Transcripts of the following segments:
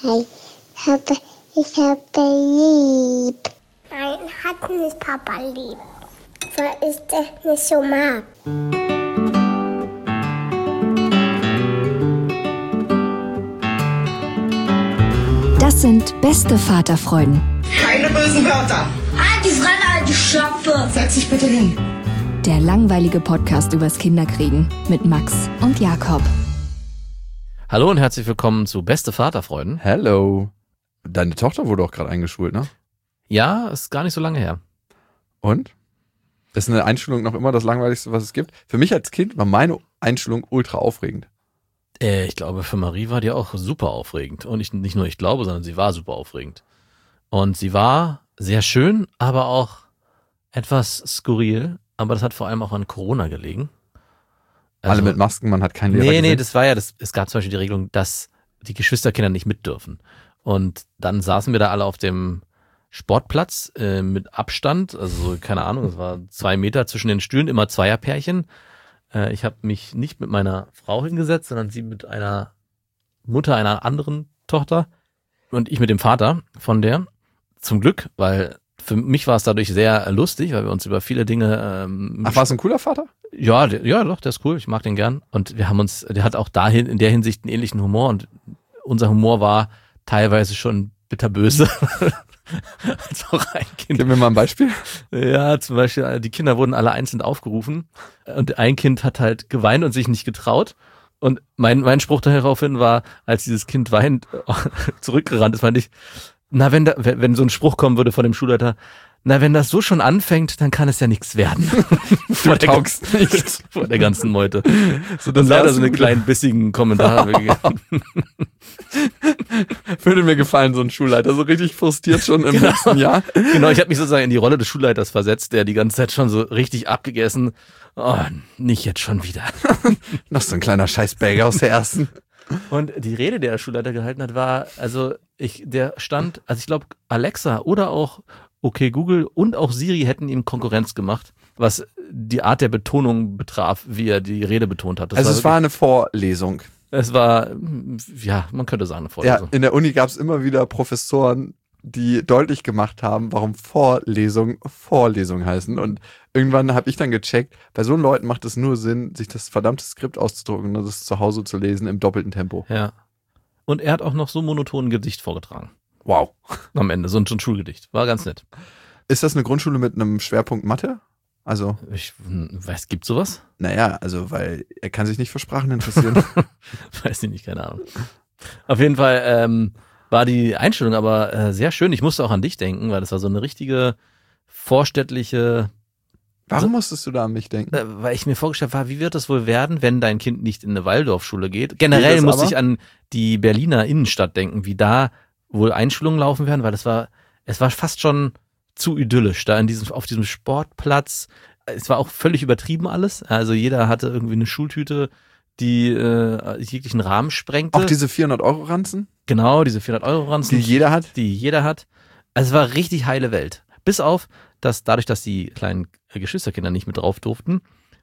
Hey, ich habe lieb. Nein, hat nicht Papa lieb, weil ich das nicht so mag. Das sind beste Vaterfreuden. Keine bösen Wörter. Halt die Fremde, alte Schöpfe. Setz dich bitte hin. Der langweilige Podcast übers Kinderkriegen mit Max und Jakob. Hallo und herzlich willkommen zu Beste Vaterfreuden. Hello. Deine Tochter wurde auch gerade eingeschult, ne? Ja, ist gar nicht so lange her. Und? Ist eine Einschulung noch immer das Langweiligste, was es gibt? Für mich als Kind war meine Einschulung ultra aufregend. Ich glaube, für Marie war die auch super aufregend. Und nicht nur ich glaube, sondern sie war super aufregend. Und sie war sehr schön, aber auch etwas skurril. Aber das hat vor allem auch an Corona gelegen. Also, Alle mit Masken, man hat keinen Lehrer gesehen. Nee, das war ja, es gab zum Beispiel die Regelung, dass die Geschwisterkinder nicht mit dürfen. Und dann saßen wir da alle auf dem Sportplatz mit Abstand, also keine Ahnung, es war 2 Meter zwischen den Stühlen, immer Zweierpärchen. Ich habe mich nicht mit meiner Frau hingesetzt, sondern sie mit einer Mutter einer anderen Tochter und ich mit dem Vater von der. Zum Glück, weil für mich war es dadurch sehr lustig, weil wir uns über viele Dinge... Ach, war es ein cooler Vater? Ja, doch, der ist cool, ich mag den gern. Und der hat auch dahin in der Hinsicht einen ähnlichen Humor und unser Humor war teilweise schon bitterböse. Als auch ein Kind. Gib mir mal ein Beispiel. Ja, zum Beispiel, die Kinder wurden alle einzeln aufgerufen und ein Kind hat halt geweint und sich nicht getraut. Und mein Spruch daraufhin war, als dieses Kind weinend zurückgerannt ist, fand ich, wenn so ein Spruch kommen würde von dem Schulleiter, wenn das so schon anfängt, dann kann es ja nichts werden. Du taugst nicht. Vor der ganzen Meute. So, dann leider so eine kleinen bissigen Kommentare gegeben. Würde mir gefallen, so ein Schulleiter, so richtig frustriert schon im letzten Jahr. Genau, ich habe mich sozusagen in die Rolle des Schulleiters versetzt, der die ganze Zeit schon so richtig abgegessen, nicht jetzt schon wieder. Noch so ein kleiner Scheißbagger aus der ersten. Und die Rede, die der Schulleiter gehalten hat, war, ich glaube, Alexa oder auch Okay Google und auch Siri hätten ihm Konkurrenz gemacht, was die Art der Betonung betraf, wie er die Rede betont hat. Es war eine Vorlesung. Es war, ja, man könnte sagen, eine Vorlesung. Ja, in der Uni gab es immer wieder Professoren, die deutlich gemacht haben, warum Vorlesung heißen. Und irgendwann habe ich dann gecheckt, bei so Leuten macht es nur Sinn, sich das verdammte Skript auszudrucken und das zu Hause zu lesen im doppelten Tempo. Ja. Und er hat auch noch so monoton ein Gedicht vorgetragen. Wow. Am Ende, so ein Schulgedicht. War ganz nett. Ist das eine Grundschule mit einem Schwerpunkt Mathe? Also. Ich weiß, gibt's sowas? Naja, also, weil er kann sich nicht für Sprachen interessieren. Weiß ich nicht, keine Ahnung. Auf jeden Fall war die Einstellung aber sehr schön. Ich musste auch an dich denken, weil das war so eine richtige vorstädtliche... Warum musstest du da an mich denken? Weil ich mir vorgestellt habe, wie wird das wohl werden, wenn dein Kind nicht in eine Waldorfschule geht? Generell musste ich an die Berliner Innenstadt denken, wie da wohl Einschulungen laufen werden, weil es war fast schon zu idyllisch da auf diesem Sportplatz. Es war auch völlig übertrieben alles. Also jeder hatte irgendwie eine Schultüte, die jeglichen Rahmen sprengte. Auch diese 400-Euro-Ranzen? Genau, diese 400-Euro-Ranzen. Die jeder hat? Die jeder hat. Also es war richtig heile Welt. Bis auf, dass dadurch, dass die kleinen Geschwisterkinder nicht mit drauf durften,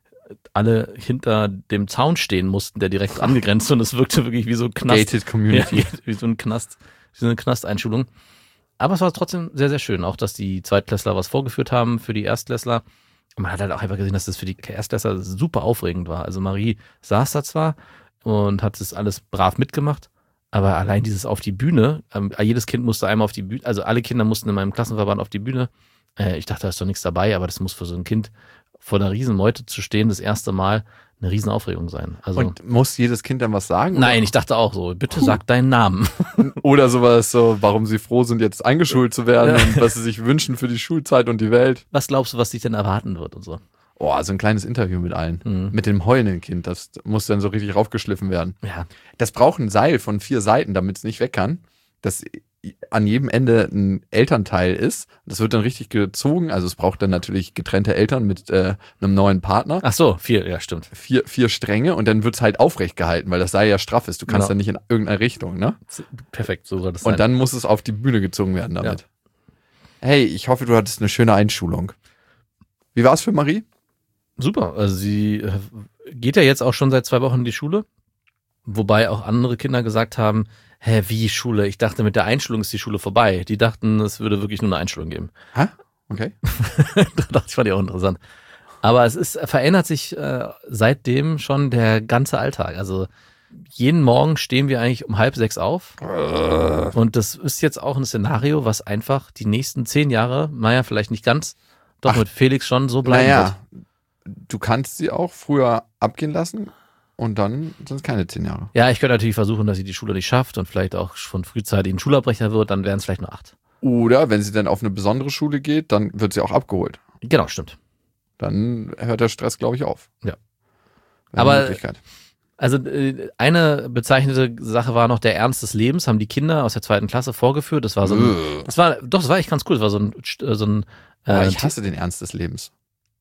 alle hinter dem Zaun stehen mussten, der direkt angegrenzt, und es wirkte wirklich wie so ein Knast. Gated Community. Ja, wie so ein Knast, wie so eine Knasteinschulung. Aber es war trotzdem sehr, sehr schön. Auch, dass die Zweitklässler was vorgeführt haben für die Erstklässler. Und man hat halt auch einfach gesehen, dass das für die Erstklässler super aufregend war. Also Marie saß da zwar und hat das alles brav mitgemacht, aber allein dieses auf die Bühne, jedes Kind musste einmal auf die Bühne, also alle Kinder mussten in meinem Klassenverband auf die Bühne. Ich dachte, da ist doch nichts dabei, aber das muss für so ein Kind vor einer riesen Meute zu stehen, das erste Mal eine riesen Aufregung sein. Also, und muss jedes Kind dann was sagen? Nein, ich dachte auch so, bitte sag deinen Namen. Oder sowas, so, warum sie froh sind, jetzt eingeschult zu werden und was sie sich wünschen für die Schulzeit und die Welt. Was glaubst du, was dich denn erwarten wird und so? Oh, so ein kleines Interview mit allen. Mit dem heulenden Kind, das muss dann so richtig raufgeschliffen werden. Ja. Das braucht ein Seil von 4 Seiten, damit es nicht weg kann. Das an jedem Ende ein Elternteil ist. Das wird dann richtig gezogen. Also es braucht dann natürlich getrennte Eltern mit einem neuen Partner. Ach so, 4, ja stimmt. 4 Stränge und dann wird es halt aufrecht gehalten, weil das Seil ja straff ist. Du kannst dann nicht in irgendeine Richtung, ne? Perfekt, so soll das sein. Und dann muss es auf die Bühne gezogen werden damit. Ja. Hey, ich hoffe, du hattest eine schöne Einschulung. Wie war es für Marie? Super, also sie geht ja jetzt auch schon seit 2 Wochen in die Schule. Wobei auch andere Kinder gesagt haben, hä, wie Schule? Ich dachte, mit der Einschulung ist die Schule vorbei. Die dachten, es würde wirklich nur eine Einschulung geben. Hä? Okay. Das fand ich auch interessant. Aber verändert sich seitdem schon der ganze Alltag. Also jeden Morgen stehen wir eigentlich um 5:30 auf. Und das ist jetzt auch ein Szenario, was einfach die nächsten 10 Jahre, naja, vielleicht nicht ganz, doch mit Felix schon so bleiben wird. Du kannst sie auch früher abgehen lassen und dann sind es keine 10 Jahre. Ja, ich könnte natürlich versuchen, dass sie die Schule nicht schafft und vielleicht auch von frühzeitig ein Schulabbrecher wird, dann wären es vielleicht nur 8. Oder wenn sie dann auf eine besondere Schule geht, dann wird sie auch abgeholt. Genau, stimmt. Dann hört der Stress, glaube ich, auf. Ja. Wäre Aber eine Möglichkeit. Also eine bezeichnete Sache war noch der Ernst des Lebens, haben die Kinder aus der 2. Klasse vorgeführt. Das war so ein, das war echt ganz cool. Das war so ein ich hasse den Ernst des Lebens.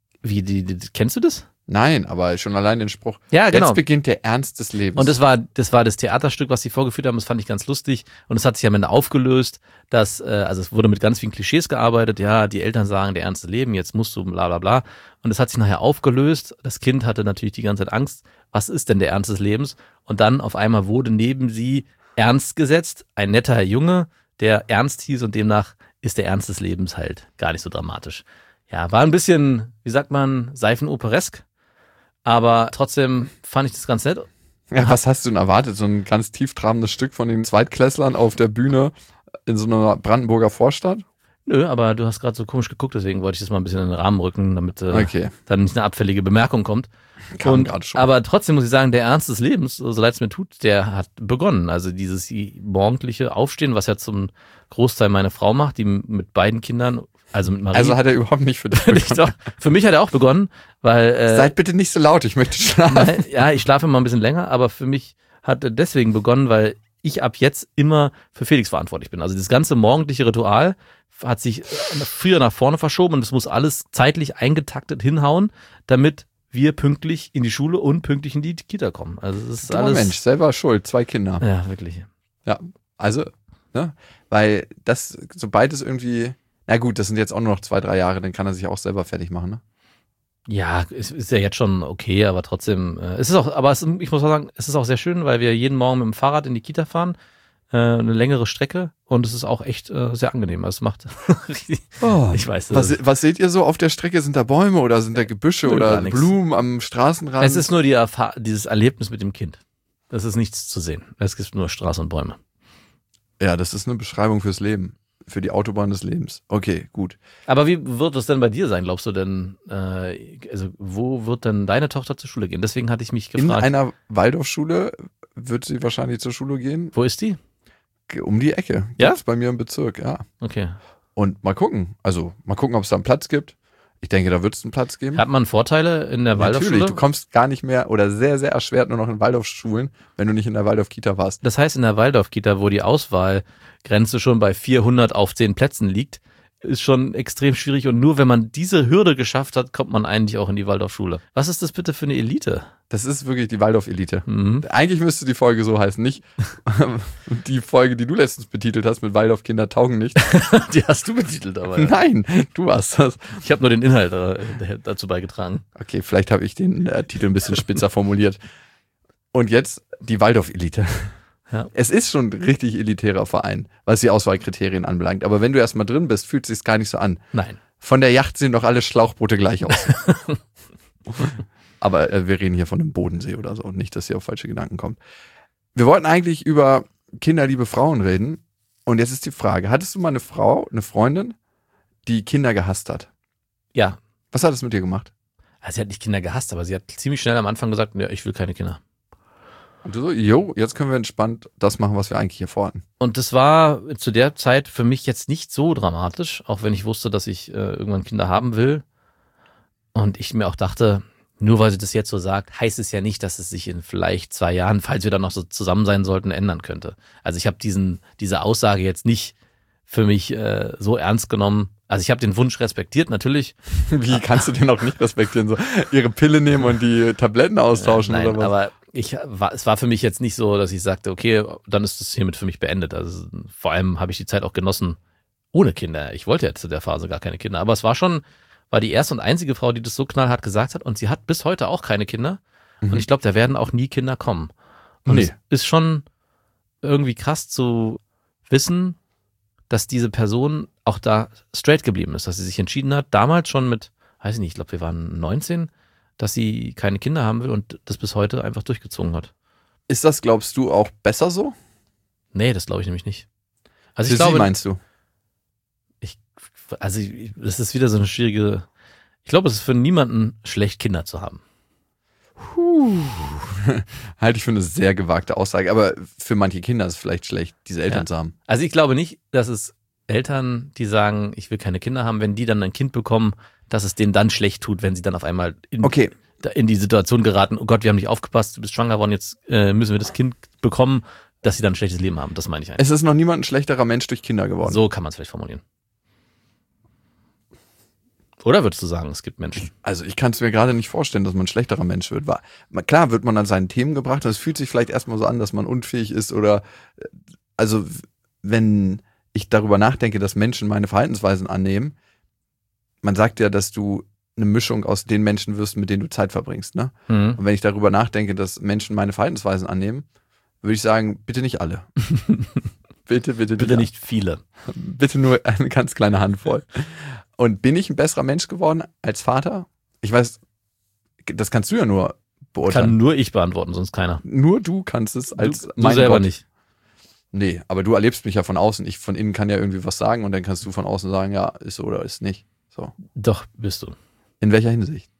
Kennst du das? Nein, aber schon allein den Spruch. Ja, genau. Jetzt beginnt der Ernst des Lebens. Und das war das Theaterstück, was sie vorgeführt haben. Das fand ich ganz lustig. Und es hat sich am Ende aufgelöst, dass, also es wurde mit ganz vielen Klischees gearbeitet. Ja, die Eltern sagen, der Ernst des Lebens, jetzt musst du bla bla bla. Und es hat sich nachher aufgelöst. Das Kind hatte natürlich die ganze Zeit Angst. Was ist denn der Ernst des Lebens? Und dann auf einmal wurde neben sie Ernst gesetzt. Ein netter Junge, der Ernst hieß und demnach ist der Ernst des Lebens halt gar nicht so dramatisch. Ja, war ein bisschen, wie sagt man, seifenoperesk. Aber trotzdem fand ich das ganz nett. Ja, was hast du denn erwartet? So ein ganz tieftrabendes Stück von den Zweitklässlern auf der Bühne in so einer Brandenburger Vorstadt? Nö, aber du hast gerade so komisch geguckt, deswegen wollte ich das mal ein bisschen in den Rahmen rücken, damit Okay. dann nicht eine abfällige Bemerkung kommt. Kam gerade schon. Aber trotzdem muss ich sagen, der Ernst des Lebens, so leid es mir tut, der hat begonnen. Also dieses morgendliche Aufstehen, was ja zum Großteil meine Frau macht, die mit beiden Kindern, also mit Marie. Also hat er überhaupt nicht für dich begonnen. Für mich hat er auch begonnen, weil... Seid bitte nicht so laut, ich möchte schlafen. Nein, ja, ich schlafe immer ein bisschen länger, aber für mich hat er deswegen begonnen, weil ich ab jetzt immer für Felix verantwortlich bin. Also das ganze morgendliche Ritual hat sich früher nach vorne verschoben und es muss alles zeitlich eingetaktet hinhauen, damit wir pünktlich in die Schule und pünktlich in die Kita kommen. Also das ist alles... Mensch, selber schuld, 2 Kinder. Ja, wirklich. Ja, also, ne, weil das, sobald es irgendwie, na gut, das sind jetzt auch nur noch 2-3 Jahre, dann kann er sich auch selber fertig machen, ne? Ja, es ist ja jetzt schon okay, aber trotzdem, es ist auch, aber ich muss auch sagen, es ist auch sehr schön, weil wir jeden Morgen mit dem Fahrrad in die Kita fahren, eine längere Strecke und es ist auch echt sehr angenehm. Also es macht richtig, ich weiß. Was seht ihr so auf der Strecke? Sind da Bäume oder sind da Gebüsche oder Blumen am Straßenrand? Es ist nur dieses Erlebnis mit dem Kind. Das ist nichts zu sehen. Es gibt nur Straße und Bäume. Ja, das ist eine Beschreibung fürs Leben. Für die Autobahn des Lebens. Okay, gut. Aber wie wird es denn bei dir sein, glaubst du denn? Also wo wird denn deine Tochter zur Schule gehen? Deswegen hatte ich mich gefragt. In einer Waldorfschule wird sie wahrscheinlich zur Schule gehen. Wo ist die? Um die Ecke. Ja? Gibt's bei mir im Bezirk, ja. Okay. Und mal gucken. Also mal gucken, ob es da einen Platz gibt. Ich denke, da wird es einen Platz geben. Hat man Vorteile in der Waldorfschule? Natürlich, du kommst gar nicht mehr oder sehr, sehr erschwert nur noch in Waldorfschulen, wenn du nicht in der Waldorf-Kita warst. Das heißt, in der Waldorf-Kita, wo die Auswahlgrenze schon bei 400 auf 10 Plätzen liegt, ist schon extrem schwierig. Und nur wenn man diese Hürde geschafft hat, kommt man eigentlich auch in die Waldorfschule. Was ist das bitte für eine Elite? Das ist wirklich die Waldorf-Elite. Mhm. Eigentlich müsste die Folge so heißen, nicht die Folge, die du letztens betitelt hast mit Waldorf-Kinder taugen nicht. Die hast du betitelt, aber. Nein, du hast das. Ich habe nur den Inhalt dazu beigetragen. Okay, vielleicht habe ich den Titel ein bisschen spitzer formuliert. Und jetzt die Waldorf-Elite. Ja. Es ist schon ein richtig elitärer Verein, was die Auswahlkriterien anbelangt. Aber wenn du erstmal drin bist, fühlt es sich gar nicht so an. Nein. Von der Yacht sehen doch alle Schlauchboote gleich aus. Aber wir reden hier von einem Bodensee oder so und nicht, dass ihr auf falsche Gedanken kommt. Wir wollten eigentlich über kinderliebe Frauen reden. Und jetzt ist die Frage, hattest du mal eine Freundin, die Kinder gehasst hat? Ja. Was hat es mit dir gemacht? Also sie hat nicht Kinder gehasst, aber sie hat ziemlich schnell am Anfang gesagt, ja, ich will keine Kinder. Und du so, jo, jetzt können wir entspannt das machen, was wir eigentlich hier vorhatten. Und das war zu der Zeit für mich jetzt nicht so dramatisch, auch wenn ich wusste, dass ich irgendwann Kinder haben will. Und ich mir auch dachte, nur weil sie das jetzt so sagt, heißt es ja nicht, dass es sich in vielleicht 2 Jahren, falls wir dann noch so zusammen sein sollten, ändern könnte. Also ich habe diese Aussage jetzt nicht für mich so ernst genommen. Also ich habe den Wunsch respektiert, natürlich. Wie kannst du den auch nicht respektieren? So ihre Pille nehmen und die Tabletten austauschen nein, oder was? Aber es war für mich jetzt nicht so, dass ich sagte, okay, dann ist es hiermit für mich beendet. Also vor allem habe ich die Zeit auch genossen ohne Kinder. Ich wollte ja zu der Phase gar keine Kinder. Aber es war die erste und einzige Frau, die das so knallhart gesagt hat. Und sie hat bis heute auch keine Kinder. Und ich glaube, da werden auch nie Kinder kommen. Und es ist schon irgendwie krass zu wissen, dass diese Person auch da straight geblieben ist, dass sie sich entschieden hat, damals schon mit, weiß ich nicht, ich glaube, wir waren 19, dass sie keine Kinder haben will und das bis heute einfach durchgezogen hat. Ist das, glaubst du, auch besser so? Nee, das glaube ich nämlich nicht. Also Für ich glaube, sie meinst du? Das ist wieder so eine schwierige, ich glaube, es ist für niemanden schlecht, Kinder zu haben. Halte ich für eine sehr gewagte Aussage, aber für manche Kinder ist es vielleicht schlecht, diese Eltern zu haben. Also ich glaube nicht, dass es Eltern, die sagen, ich will keine Kinder haben, wenn die dann ein Kind bekommen, dass es denen dann schlecht tut, wenn sie dann auf einmal in die Situation geraten, oh Gott, wir haben nicht aufgepasst, du bist schwanger geworden, jetzt müssen wir das Kind bekommen, dass sie dann ein schlechtes Leben haben. Das meine ich eigentlich. Es ist noch niemand ein schlechterer Mensch durch Kinder geworden. So kann man es vielleicht formulieren. Oder würdest du sagen, es gibt Menschen? Also ich kann es mir gerade nicht vorstellen, dass man ein schlechterer Mensch wird. Klar wird man an seinen Themen gebracht und es fühlt sich vielleicht erstmal so an, dass man unfähig ist oder also wenn ich darüber nachdenke, dass Menschen meine Verhaltensweisen annehmen, man sagt ja, dass du eine Mischung aus den Menschen wirst, mit denen du Zeit verbringst, ne? Mhm. Und wenn ich darüber nachdenke, dass Menschen meine Verhaltensweisen annehmen, würde ich sagen, bitte nicht alle. Bitte nicht viele. Bitte nur eine ganz kleine Handvoll. Und bin ich ein besserer Mensch geworden als Vater? Ich weiß, das kannst du ja nur beurteilen. Kann nur ich beantworten, sonst keiner. Nur du kannst es als du selber Gott. nicht. Nee, aber du erlebst mich ja von außen. Ich von innen kann ja irgendwie was sagen und dann kannst du von außen sagen, ja, ist so oder ist nicht. So. Doch, bist du. In welcher Hinsicht?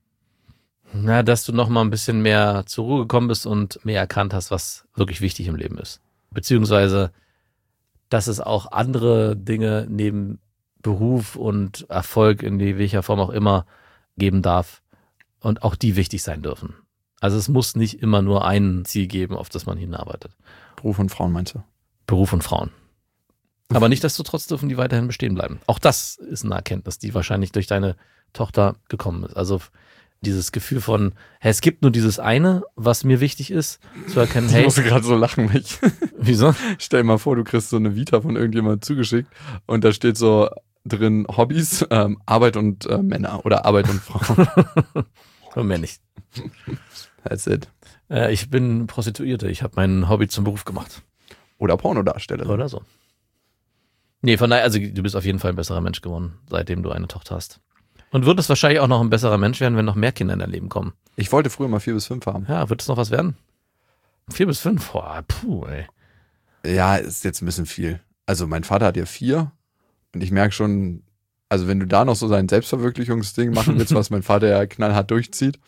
Na, dass du noch mal ein bisschen mehr zur Ruhe gekommen bist und mehr erkannt hast, was wirklich wichtig im Leben ist. Beziehungsweise, dass es auch andere Dinge neben Beruf und Erfolg in welcher Form auch immer geben darf und auch die wichtig sein dürfen. Also es muss nicht immer nur ein Ziel geben, auf das man hinarbeitet. Beruf und Frauen meinst du? Beruf und Frauen. Aber nichtsdestotrotz dürfen die weiterhin bestehen bleiben. Auch das ist eine Erkenntnis, die wahrscheinlich durch deine Tochter gekommen ist. Also dieses Gefühl von, hey, es gibt nur dieses eine, was mir wichtig ist, zu erkennen, hey. Ich musste gerade so lachen, mich. Wieso? Stell dir mal vor, du kriegst so eine Vita von irgendjemandem zugeschickt und da steht so drin Hobbys, Arbeit und Männer oder Arbeit und Frauen. Und mehr nicht. That's it. Ich bin Prostituierte. Ich habe mein Hobby zum Beruf gemacht. Oder Pornodarsteller. Oder so. Nee, von daher, also du bist auf jeden Fall ein besserer Mensch geworden, seitdem du eine Tochter hast. Und würdest wahrscheinlich auch noch ein besserer Mensch werden, wenn noch mehr Kinder in dein Leben kommen. Ich wollte früher mal 4 bis 5 haben. Ja, wird es noch was werden? 4 bis 5? Boah, ey. Ja, ist jetzt ein bisschen viel. Also mein Vater hat ja 4 und ich merke schon, also wenn du da noch so sein Selbstverwirklichungsding machen willst, was mein Vater ja knallhart durchzieht,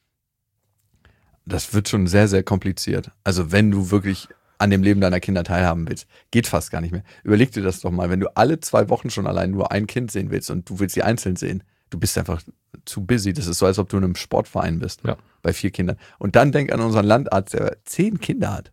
das wird schon sehr, sehr kompliziert. Also wenn du wirklich an dem Leben deiner Kinder teilhaben willst, geht fast gar nicht mehr. Überleg dir das doch mal, wenn du alle 2 Wochen schon allein nur ein Kind sehen willst und du willst sie einzeln sehen, du bist einfach zu busy. Das ist so, als ob du in einem Sportverein bist, ja, bei 4 Kindern. Und dann denk an unseren Landarzt, der 10 Kinder hat.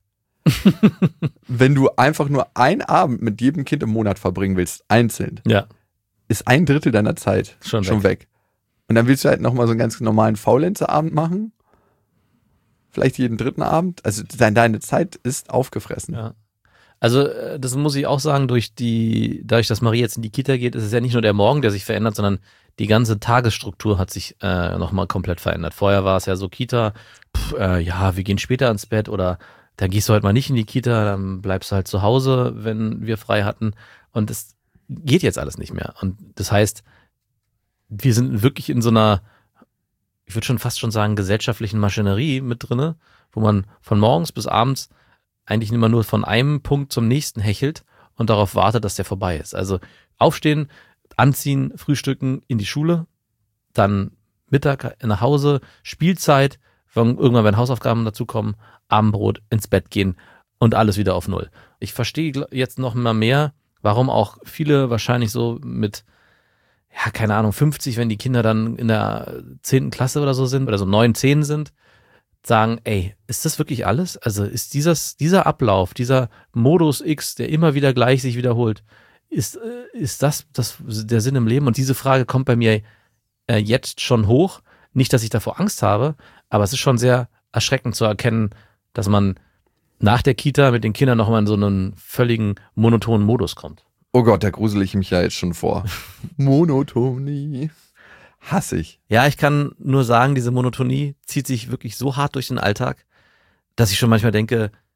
Wenn du einfach nur einen Abend mit jedem Kind im Monat verbringen willst, einzeln, ja, ist 1/3 deiner Zeit schon weg. Und dann willst du halt nochmal so einen ganz normalen Faulenzer-Abend machen. Vielleicht jeden 3. Abend. Also deine Zeit ist aufgefressen. Ja. Also das muss ich auch sagen, dadurch, dass Marie jetzt in die Kita geht, ist es ja nicht nur der Morgen, der sich verändert, sondern die ganze Tagesstruktur hat sich nochmal komplett verändert. Vorher war es ja so Kita, ja, wir gehen später ins Bett oder dann gehst du halt mal nicht in die Kita, dann bleibst du halt zu Hause, wenn wir frei hatten. Und das geht jetzt alles nicht mehr. Und das heißt, wir sind wirklich in so einer, ich würde schon fast schon sagen, gesellschaftlichen Maschinerie mit drinne, wo man von morgens bis abends eigentlich immer nur von einem Punkt zum nächsten hechelt und darauf wartet, dass der vorbei ist. Also aufstehen, anziehen, frühstücken, in die Schule, dann Mittag nach Hause, Spielzeit, irgendwann wenn Hausaufgaben dazukommen, Abendbrot, ins Bett gehen und alles wieder auf Null. Ich verstehe jetzt noch mal mehr, warum auch viele wahrscheinlich so mit, ja, keine Ahnung, 50, wenn die Kinder dann in der 10. Klasse oder so sind, oder so 9, 10 sind, sagen, ey, ist das wirklich alles? Also ist dieser Ablauf, dieser Modus X, der immer wieder gleich sich wiederholt, ist das der Sinn im Leben? Und diese Frage kommt bei mir jetzt schon hoch. Nicht, dass ich davor Angst habe, aber es ist schon sehr erschreckend zu erkennen, dass man nach der Kita mit den Kindern nochmal in so einen völligen monotonen Modus kommt. Oh Gott, da grusel ich mich ja jetzt schon vor. Monotonie. Hasse ich. Ja, ich kann nur sagen, diese Monotonie zieht sich wirklich so hart durch den Alltag, dass ich schon manchmal denke,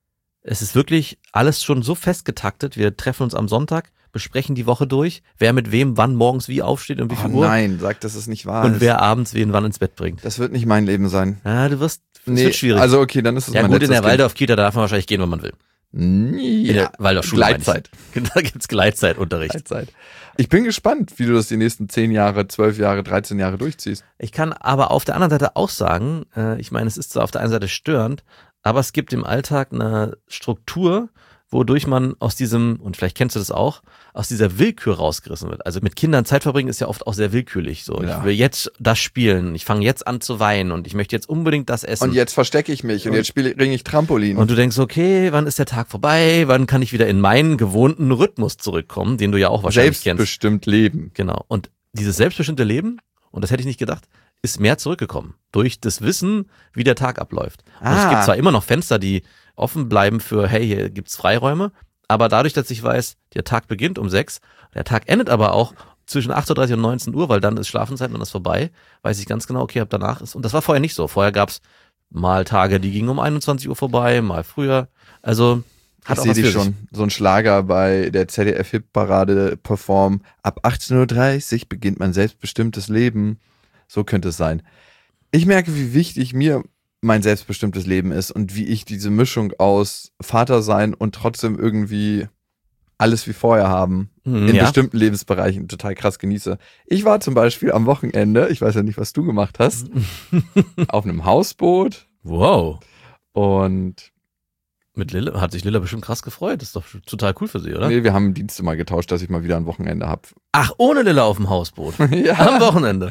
Es ist wirklich alles schon so festgetaktet. Wir treffen uns am Sonntag, besprechen die Woche durch, wer mit wem wann morgens wie aufsteht und wie viel Uhr. Nein, sag, dass es nicht wahr ist. Und wer abends wen wann ins Bett bringt. Das wird nicht mein Leben sein. Ja, es wird schwierig. Also okay, dann ist es ja mein gut, in letztes der Waldorf-Kita darf man wahrscheinlich gehen, wenn man will. Kind. In der Waldorfschule Gleitzeit. Da gibt's Gleitzeitunterricht. Gleitzeit. Ich bin gespannt, wie du das die nächsten 10 Jahre, 12 Jahre, 13 Jahre durchziehst. Ich kann aber auf der anderen Seite auch sagen, ich meine, es ist zwar auf der einen Seite störend, aber es gibt im Alltag eine Struktur, wodurch man aus diesem, und vielleicht kennst du das auch, aus dieser Willkür rausgerissen wird. Also mit Kindern Zeit verbringen ist ja oft auch sehr willkürlich. So, Ja. Ich will jetzt das spielen, ich fange jetzt an zu weinen und ich möchte jetzt unbedingt das essen. Und jetzt verstecke ich mich und jetzt ringe ich Trampolin. Und du denkst, okay, wann ist der Tag vorbei? Wann kann ich wieder in meinen gewohnten Rhythmus zurückkommen, den du ja auch wahrscheinlich kennst. Selbstbestimmt leben. Genau. Und dieses selbstbestimmte Leben, und das hätte ich nicht gedacht, ist mehr zurückgekommen. Durch das Wissen, wie der Tag abläuft. Und es gibt zwar immer noch Fenster, die offen bleiben für, hey, hier gibt's Freiräume, aber dadurch, dass ich weiß, der Tag beginnt um 6, der Tag endet aber auch zwischen 8:30 und 19 Uhr, weil dann ist Schlafenszeit und dann ist vorbei, weiß ich ganz genau, okay, ab danach ist, und das war vorher nicht so. Vorher gab's mal Tage, die gingen um 21 Uhr vorbei, mal früher. Also, Ich sehe dich schon, so ein Schlager bei der ZDF-Hit-Parade performen. Ab 18:30 Uhr beginnt mein selbstbestimmtes Leben. So könnte es sein. Ich merke, wie wichtig mir mein selbstbestimmtes Leben ist und wie ich diese Mischung aus Vater sein und trotzdem irgendwie alles wie vorher haben in bestimmten Lebensbereichen total krass genieße. Ich war zum Beispiel am Wochenende, ich weiß ja nicht, was du gemacht hast, auf einem Hausboot. Wow. Und Mit Lilla hat sich Lilla bestimmt krass gefreut. Das ist doch total cool für sie, oder? nee, wir haben Dienste mal getauscht, dass ich mal wieder ein Wochenende habe. Ach, ohne Lilla auf dem Hausboot. Ja. Am Wochenende.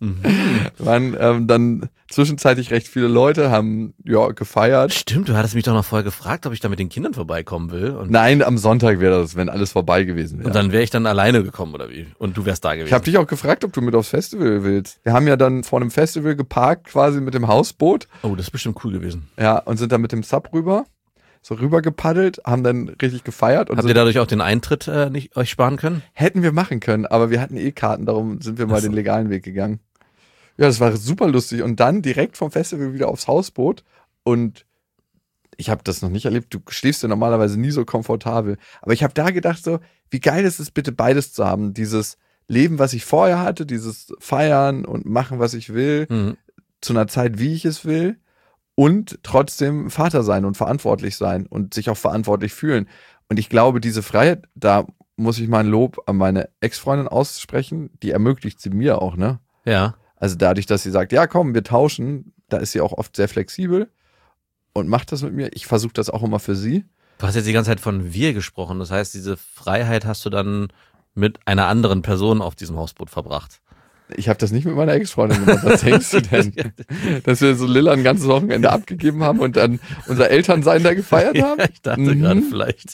Waren dann zwischenzeitlich recht viele Leute, haben gefeiert. Stimmt, du hattest mich doch noch vorher gefragt, ob ich da mit den Kindern vorbeikommen will. Und Nein, am Sonntag wäre das, wenn alles vorbei gewesen wäre. dann wäre ich dann alleine gekommen, oder wie? Und du wärst da gewesen. Ich habe dich auch gefragt, ob du mit aufs Festival willst. Wir haben ja dann vor einem Festival geparkt, quasi mit dem Hausboot. Oh, das ist bestimmt cool gewesen. Ja, und sind dann mit dem Sub rüber gepaddelt, haben dann richtig gefeiert. Und Habt ihr dadurch auch den Eintritt nicht euch sparen können? hätten wir machen können, aber wir hatten Karten, darum sind wir mal Ach so. den legalen Weg gegangen. Ja, das war super lustig. Und dann direkt vom Festival wieder aufs Hausboot. Und ich habe das noch nicht erlebt. Du schläfst ja normalerweise nie so komfortabel. Aber ich habe da gedacht so, wie geil ist es bitte beides zu haben. Dieses Leben, was ich vorher hatte, dieses Feiern und machen, was ich will, zu einer Zeit, wie ich es will. Und trotzdem Vater sein und verantwortlich sein und sich auch verantwortlich fühlen. Und ich glaube, diese Freiheit, da muss ich mal ein Lob an meine Ex-Freundin aussprechen. Die ermöglicht sie mir auch, ne? Ja. Also dadurch, dass sie sagt, ja komm, wir tauschen, da ist sie auch oft sehr flexibel und macht das mit mir. Ich versuche das auch immer für sie. Du hast jetzt die ganze Zeit von wir gesprochen. Das heißt, diese Freiheit hast du dann mit einer anderen Person auf diesem Hausboot verbracht. Ich habe das nicht mit meiner Ex-Freundin gemacht. Was denkst du denn? Dass wir so Lilla ein ganzes Wochenende abgegeben haben und dann unser Elternsein da gefeiert haben? Ja, ich dachte gerade vielleicht.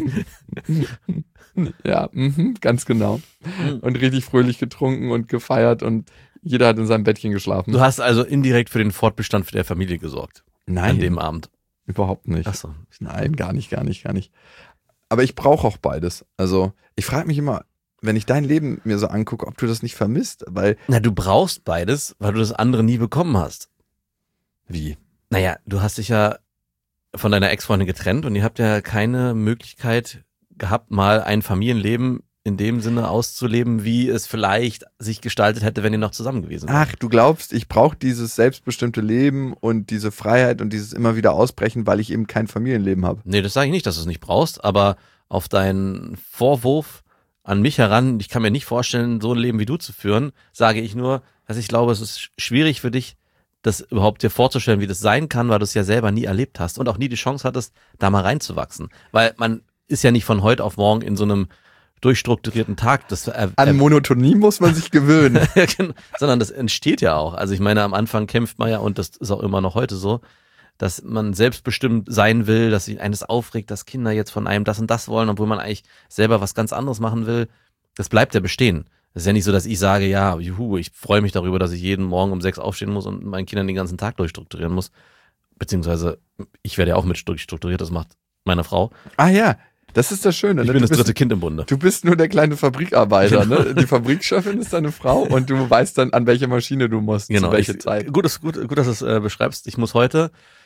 Ja, ganz genau. Und richtig fröhlich getrunken und gefeiert und jeder hat in seinem Bettchen geschlafen. Du hast also indirekt für den Fortbestand der Familie gesorgt. Nein, An dem Abend. überhaupt nicht. Ach so. Nein, gar nicht. Aber ich brauche auch beides. Also ich frage mich immer, wenn ich dein Leben mir so angucke, ob du das nicht vermisst, weil... Na, du brauchst beides, weil du das andere nie bekommen hast. Wie? Naja, du hast dich ja von deiner Ex-Freundin getrennt und ihr habt ja keine Möglichkeit gehabt, mal ein Familienleben in dem Sinne auszuleben, wie es vielleicht sich gestaltet hätte, wenn ihr noch zusammen gewesen wärt. Ach, du glaubst, ich brauche dieses selbstbestimmte Leben und diese Freiheit und dieses immer wieder Ausbrechen, weil ich eben kein Familienleben habe. Nee, das sage ich nicht, dass du es nicht brauchst, aber auf deinen Vorwurf an mich heran, ich kann mir nicht vorstellen, so ein Leben wie du zu führen, sage ich nur, dass ich glaube, es ist schwierig für dich, das überhaupt dir vorzustellen, wie das sein kann, weil du es ja selber nie erlebt hast und auch nie die Chance hattest, da mal reinzuwachsen. Weil man ist ja nicht von heute auf morgen in so einem durchstrukturierten Tag. An Monotonie muss man sich gewöhnen. Sondern das entsteht ja auch. Also ich meine, am Anfang kämpft man ja, und das ist auch immer noch heute so, dass man selbstbestimmt sein will, dass sich eines aufregt, dass Kinder jetzt von einem das und das wollen, obwohl man eigentlich selber was ganz anderes machen will. Das bleibt ja bestehen. Es ist ja nicht so, dass ich sage, ja, juhu, ich freue mich darüber, dass ich jeden Morgen um 6 aufstehen muss und meinen Kindern den ganzen Tag durchstrukturieren muss. Beziehungsweise, ich werde ja auch mit durchstrukturiert, das macht meine Frau. Ah ja, das ist das Schöne. Ich bin das dritte Kind im Bunde. Du bist nur der kleine Fabrikarbeiter, ne? Die Fabrikchefin ist deine Frau und du weißt dann, an welche Maschine du musst, zu welcher Zeit. Gut, dass du es beschreibst. Ich muss heute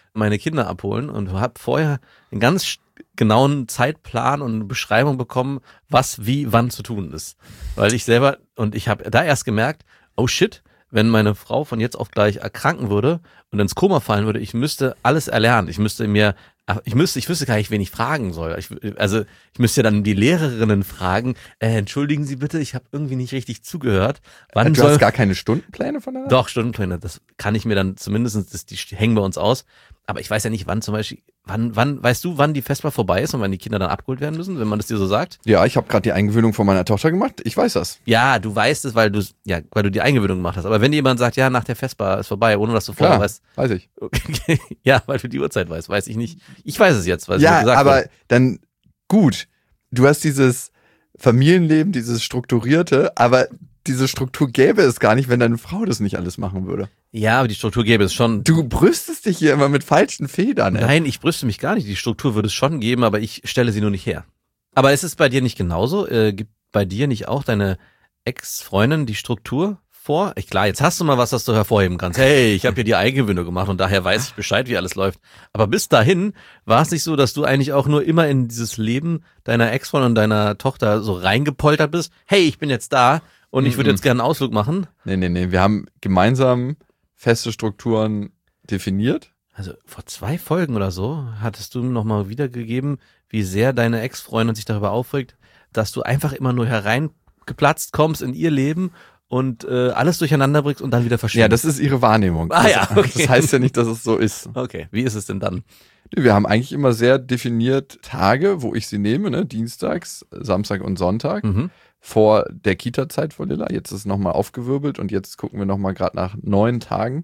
meine Kinder abholen und habe vorher einen ganz genauen Zeitplan und eine Beschreibung bekommen, was wie wann zu tun ist. Weil ich habe da erst gemerkt, oh shit, wenn meine Frau von jetzt auf gleich erkranken würde und ins Koma fallen würde, ich müsste alles erlernen. Ich wüsste gar nicht, wen ich fragen soll. Ich müsste ja dann die Lehrerinnen fragen, entschuldigen Sie bitte, ich habe irgendwie nicht richtig zugehört. Du hast gar keine Stundenpläne von der? Doch, Stundenpläne, das kann ich mir dann zumindest, die hängen bei uns aus. Aber ich weiß ja nicht, wann zum Beispiel, weißt du, wann die Vesper vorbei ist und wann die Kinder dann abgeholt werden müssen, wenn man das dir so sagt? Ja, ich habe gerade die Eingewöhnung von meiner Tochter gemacht. Ich weiß das. Ja, du weißt es, weil du die Eingewöhnung gemacht hast. Aber wenn jemand sagt, ja, nach der Vesper ist vorbei, ohne dass du vorher weißt. Weiß ich. Okay. Ja, weil du die Uhrzeit weißt, weiß ich nicht. Ich weiß es jetzt, weil es mir ja, gesagt aber wurde. dann gut. Du hast dieses Familienleben, dieses Strukturierte, aber diese Struktur gäbe es gar nicht, wenn deine Frau das nicht alles machen würde. Ja, aber die Struktur gäbe es schon. Du brüstest dich hier immer mit falschen Federn. Nein, ich brüste mich gar nicht. Die Struktur würde es schon geben, aber ich stelle sie nur nicht her. Aber ist es bei dir nicht genauso? Gibt bei dir nicht auch deine Ex-Freundin die Struktur vor? Klar, jetzt hast du mal was du hervorheben kannst. Hey, ich habe hier die Eingewöhnung gemacht und daher weiß ich Bescheid, wie alles läuft. Aber bis dahin war es nicht so, dass du eigentlich auch nur immer in dieses Leben deiner Ex-Freundin und deiner Tochter so reingepoltert bist. Hey, ich bin jetzt da und ich würde jetzt gerne einen Ausflug machen. Nee. Wir haben gemeinsam feste Strukturen definiert. Also vor 2 Folgen oder so hattest du nochmal wiedergegeben, wie sehr deine Ex-Freundin sich darüber aufregt, dass du einfach immer nur hereingeplatzt kommst in ihr Leben und alles durcheinander bringst und dann wieder verschwindest. Ja, das ist ihre Wahrnehmung. Ja, okay. Das heißt ja nicht, dass es so ist. Okay, wie ist es denn dann? Wir haben eigentlich immer sehr definiert Tage, wo ich sie nehme, ne? Dienstags, Samstag und Sonntag. Vor der Kita-Zeit von Lilla. Jetzt ist es nochmal aufgewirbelt und jetzt gucken wir nochmal gerade nach 9 Tagen.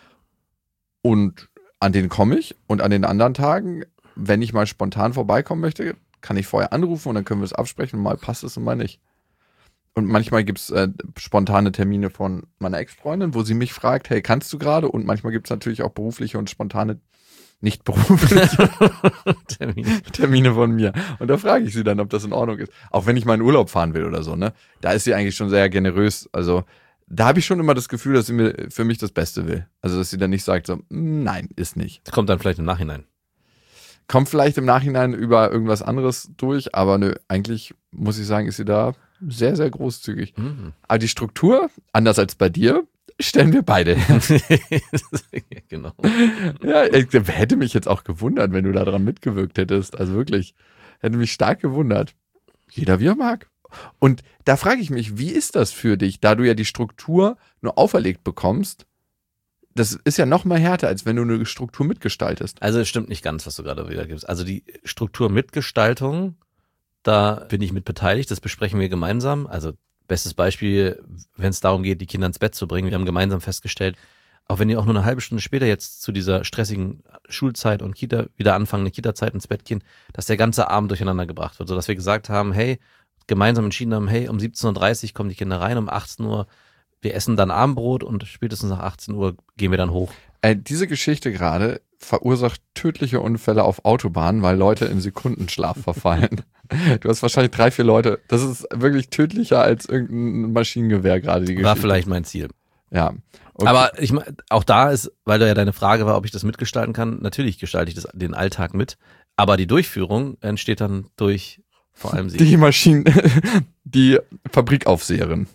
Und an denen komme ich. Und an den anderen Tagen, wenn ich mal spontan vorbeikommen möchte, kann ich vorher anrufen und dann können wir es absprechen. Mal passt es und mal nicht. Und manchmal gibt es spontane Termine von meiner Ex-Freundin, wo sie mich fragt, hey, kannst du gerade? Und manchmal gibt es natürlich auch berufliche und spontane, nicht berufliche Termine von mir. Und da frage ich sie dann, ob das in Ordnung ist. Auch wenn ich mal in Urlaub fahren will oder so, ne? Da ist sie eigentlich schon sehr generös. Also da habe ich schon immer das Gefühl, dass sie mir für mich das Beste will. Also dass sie dann nicht sagt so, nein, ist nicht. Das kommt dann vielleicht im Nachhinein. Kommt vielleicht im Nachhinein über irgendwas anderes durch, aber nö, eigentlich muss ich sagen, ist sie da sehr, sehr großzügig. Aber die Struktur, anders als bei dir, stellen wir beide her. Genau. Ja, hätte mich jetzt auch gewundert, wenn du daran mitgewirkt hättest. Also wirklich, hätte mich stark gewundert. Jeder wie er mag. Und da frage ich mich, wie ist das für dich, da du ja die Struktur nur auferlegt bekommst? Das ist ja noch mal härter, als wenn du eine Struktur mitgestaltest. Also es stimmt nicht ganz, was du gerade wiedergibst. Also die Strukturmitgestaltung, da bin ich mit beteiligt, das besprechen wir gemeinsam. Also bestes Beispiel, wenn es darum geht, die Kinder ins Bett zu bringen. Wir haben gemeinsam festgestellt, auch wenn die auch nur eine halbe Stunde später jetzt zu dieser stressigen Schulzeit und Kita wieder anfangen, eine Kita-Zeit ins Bett gehen, dass der ganze Abend durcheinander gebracht wird. Sodass wir gesagt haben, hey, gemeinsam entschieden haben, hey, um 17.30 Uhr kommen die Kinder rein, um 18 Uhr, wir essen dann Abendbrot und spätestens nach 18 Uhr gehen wir dann hoch. Diese Geschichte gerade verursacht tödliche Unfälle auf Autobahnen, weil Leute in Sekundenschlaf verfallen. Du hast wahrscheinlich 3, 4 Leute. Das ist wirklich tödlicher als irgendein Maschinengewehr gerade, die Geschichte. War vielleicht mein Ziel. Ja. Okay. Aber ich meine, auch da ist, weil da ja deine Frage war, ob ich das mitgestalten kann, natürlich gestalte ich den Alltag mit, aber die Durchführung entsteht dann durch vor allem sie. Die Maschinen, die Fabrikaufseherin.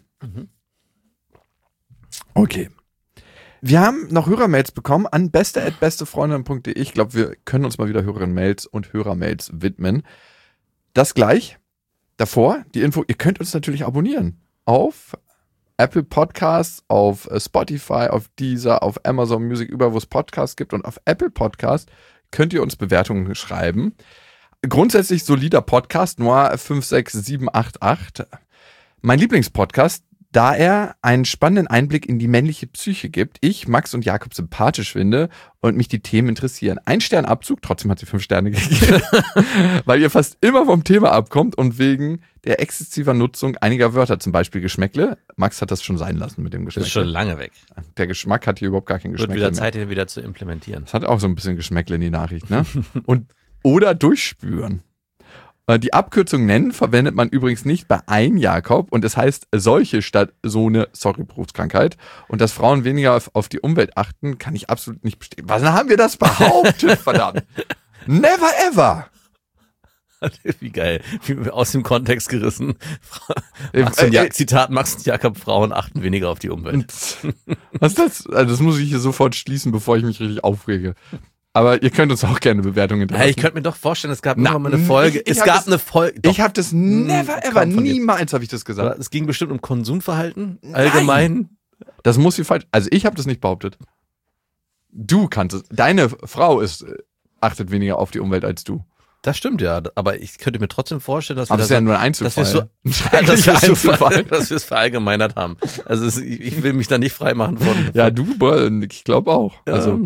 Okay. Wir haben noch Hörermails bekommen an beste@bestefreundin.de. Ich glaube, wir können uns mal wieder Hörerinnen-Mails und Hörermails widmen. Das gleich. Davor die Info, ihr könnt uns natürlich abonnieren auf Apple Podcasts, auf Spotify, auf Deezer, auf Amazon Music, überall wo es Podcasts gibt. Und auf Apple Podcasts könnt ihr uns Bewertungen schreiben. Grundsätzlich solider Podcast, Noir 56788. Mein Lieblingspodcast, da er einen spannenden Einblick in die männliche Psyche gibt, ich, Max und Jakob sympathisch finde und mich die Themen interessieren. 1 Stern Abzug, trotzdem hat sie 5 Sterne gegeben, weil ihr fast immer vom Thema abkommt und wegen der exzessiver Nutzung einiger Wörter, zum Beispiel Geschmäckle. Max hat das schon sein lassen mit dem Geschmäckle. Das ist schon lange weg. Der Geschmack hat hier überhaupt gar kein Geschmäckle Wird wieder mehr. Zeit, den wieder zu implementieren. Das hat auch so ein bisschen Geschmäckle in die Nachricht, ne? Oder durchspüren. Die Abkürzung nennen verwendet man übrigens nicht bei ein Jakob und es heißt solche statt so eine, sorry, Berufskrankheit. Und dass Frauen weniger auf die Umwelt achten, kann ich absolut nicht bestätigen. Was haben wir das behauptet, verdammt? Never ever! Wie geil. Wie aus dem Kontext gerissen. Zitat Max und Jakob, Frauen achten weniger auf die Umwelt. Was ist das? Also das muss ich hier sofort schließen, bevor ich mich richtig aufrege. Aber ihr könnt uns auch gerne Bewertungen hinterlassen. Ich könnte mir doch vorstellen, es gab irgendwann mal eine Folge. Ich habe das never ever, niemals habe ich das gesagt. Es ging bestimmt um Konsumverhalten allgemein. Das muss sie falsch. Also ich habe das nicht behauptet. Du kannst es. Deine Frau achtet weniger auf die Umwelt als du. Das stimmt ja, aber ich könnte mir trotzdem vorstellen, dass wir das ist ja nur ein Einzelfall. Dass wir es verallgemeinert haben. Also ich will mich da nicht freimachen von. Ja, ich glaube auch. Ja, also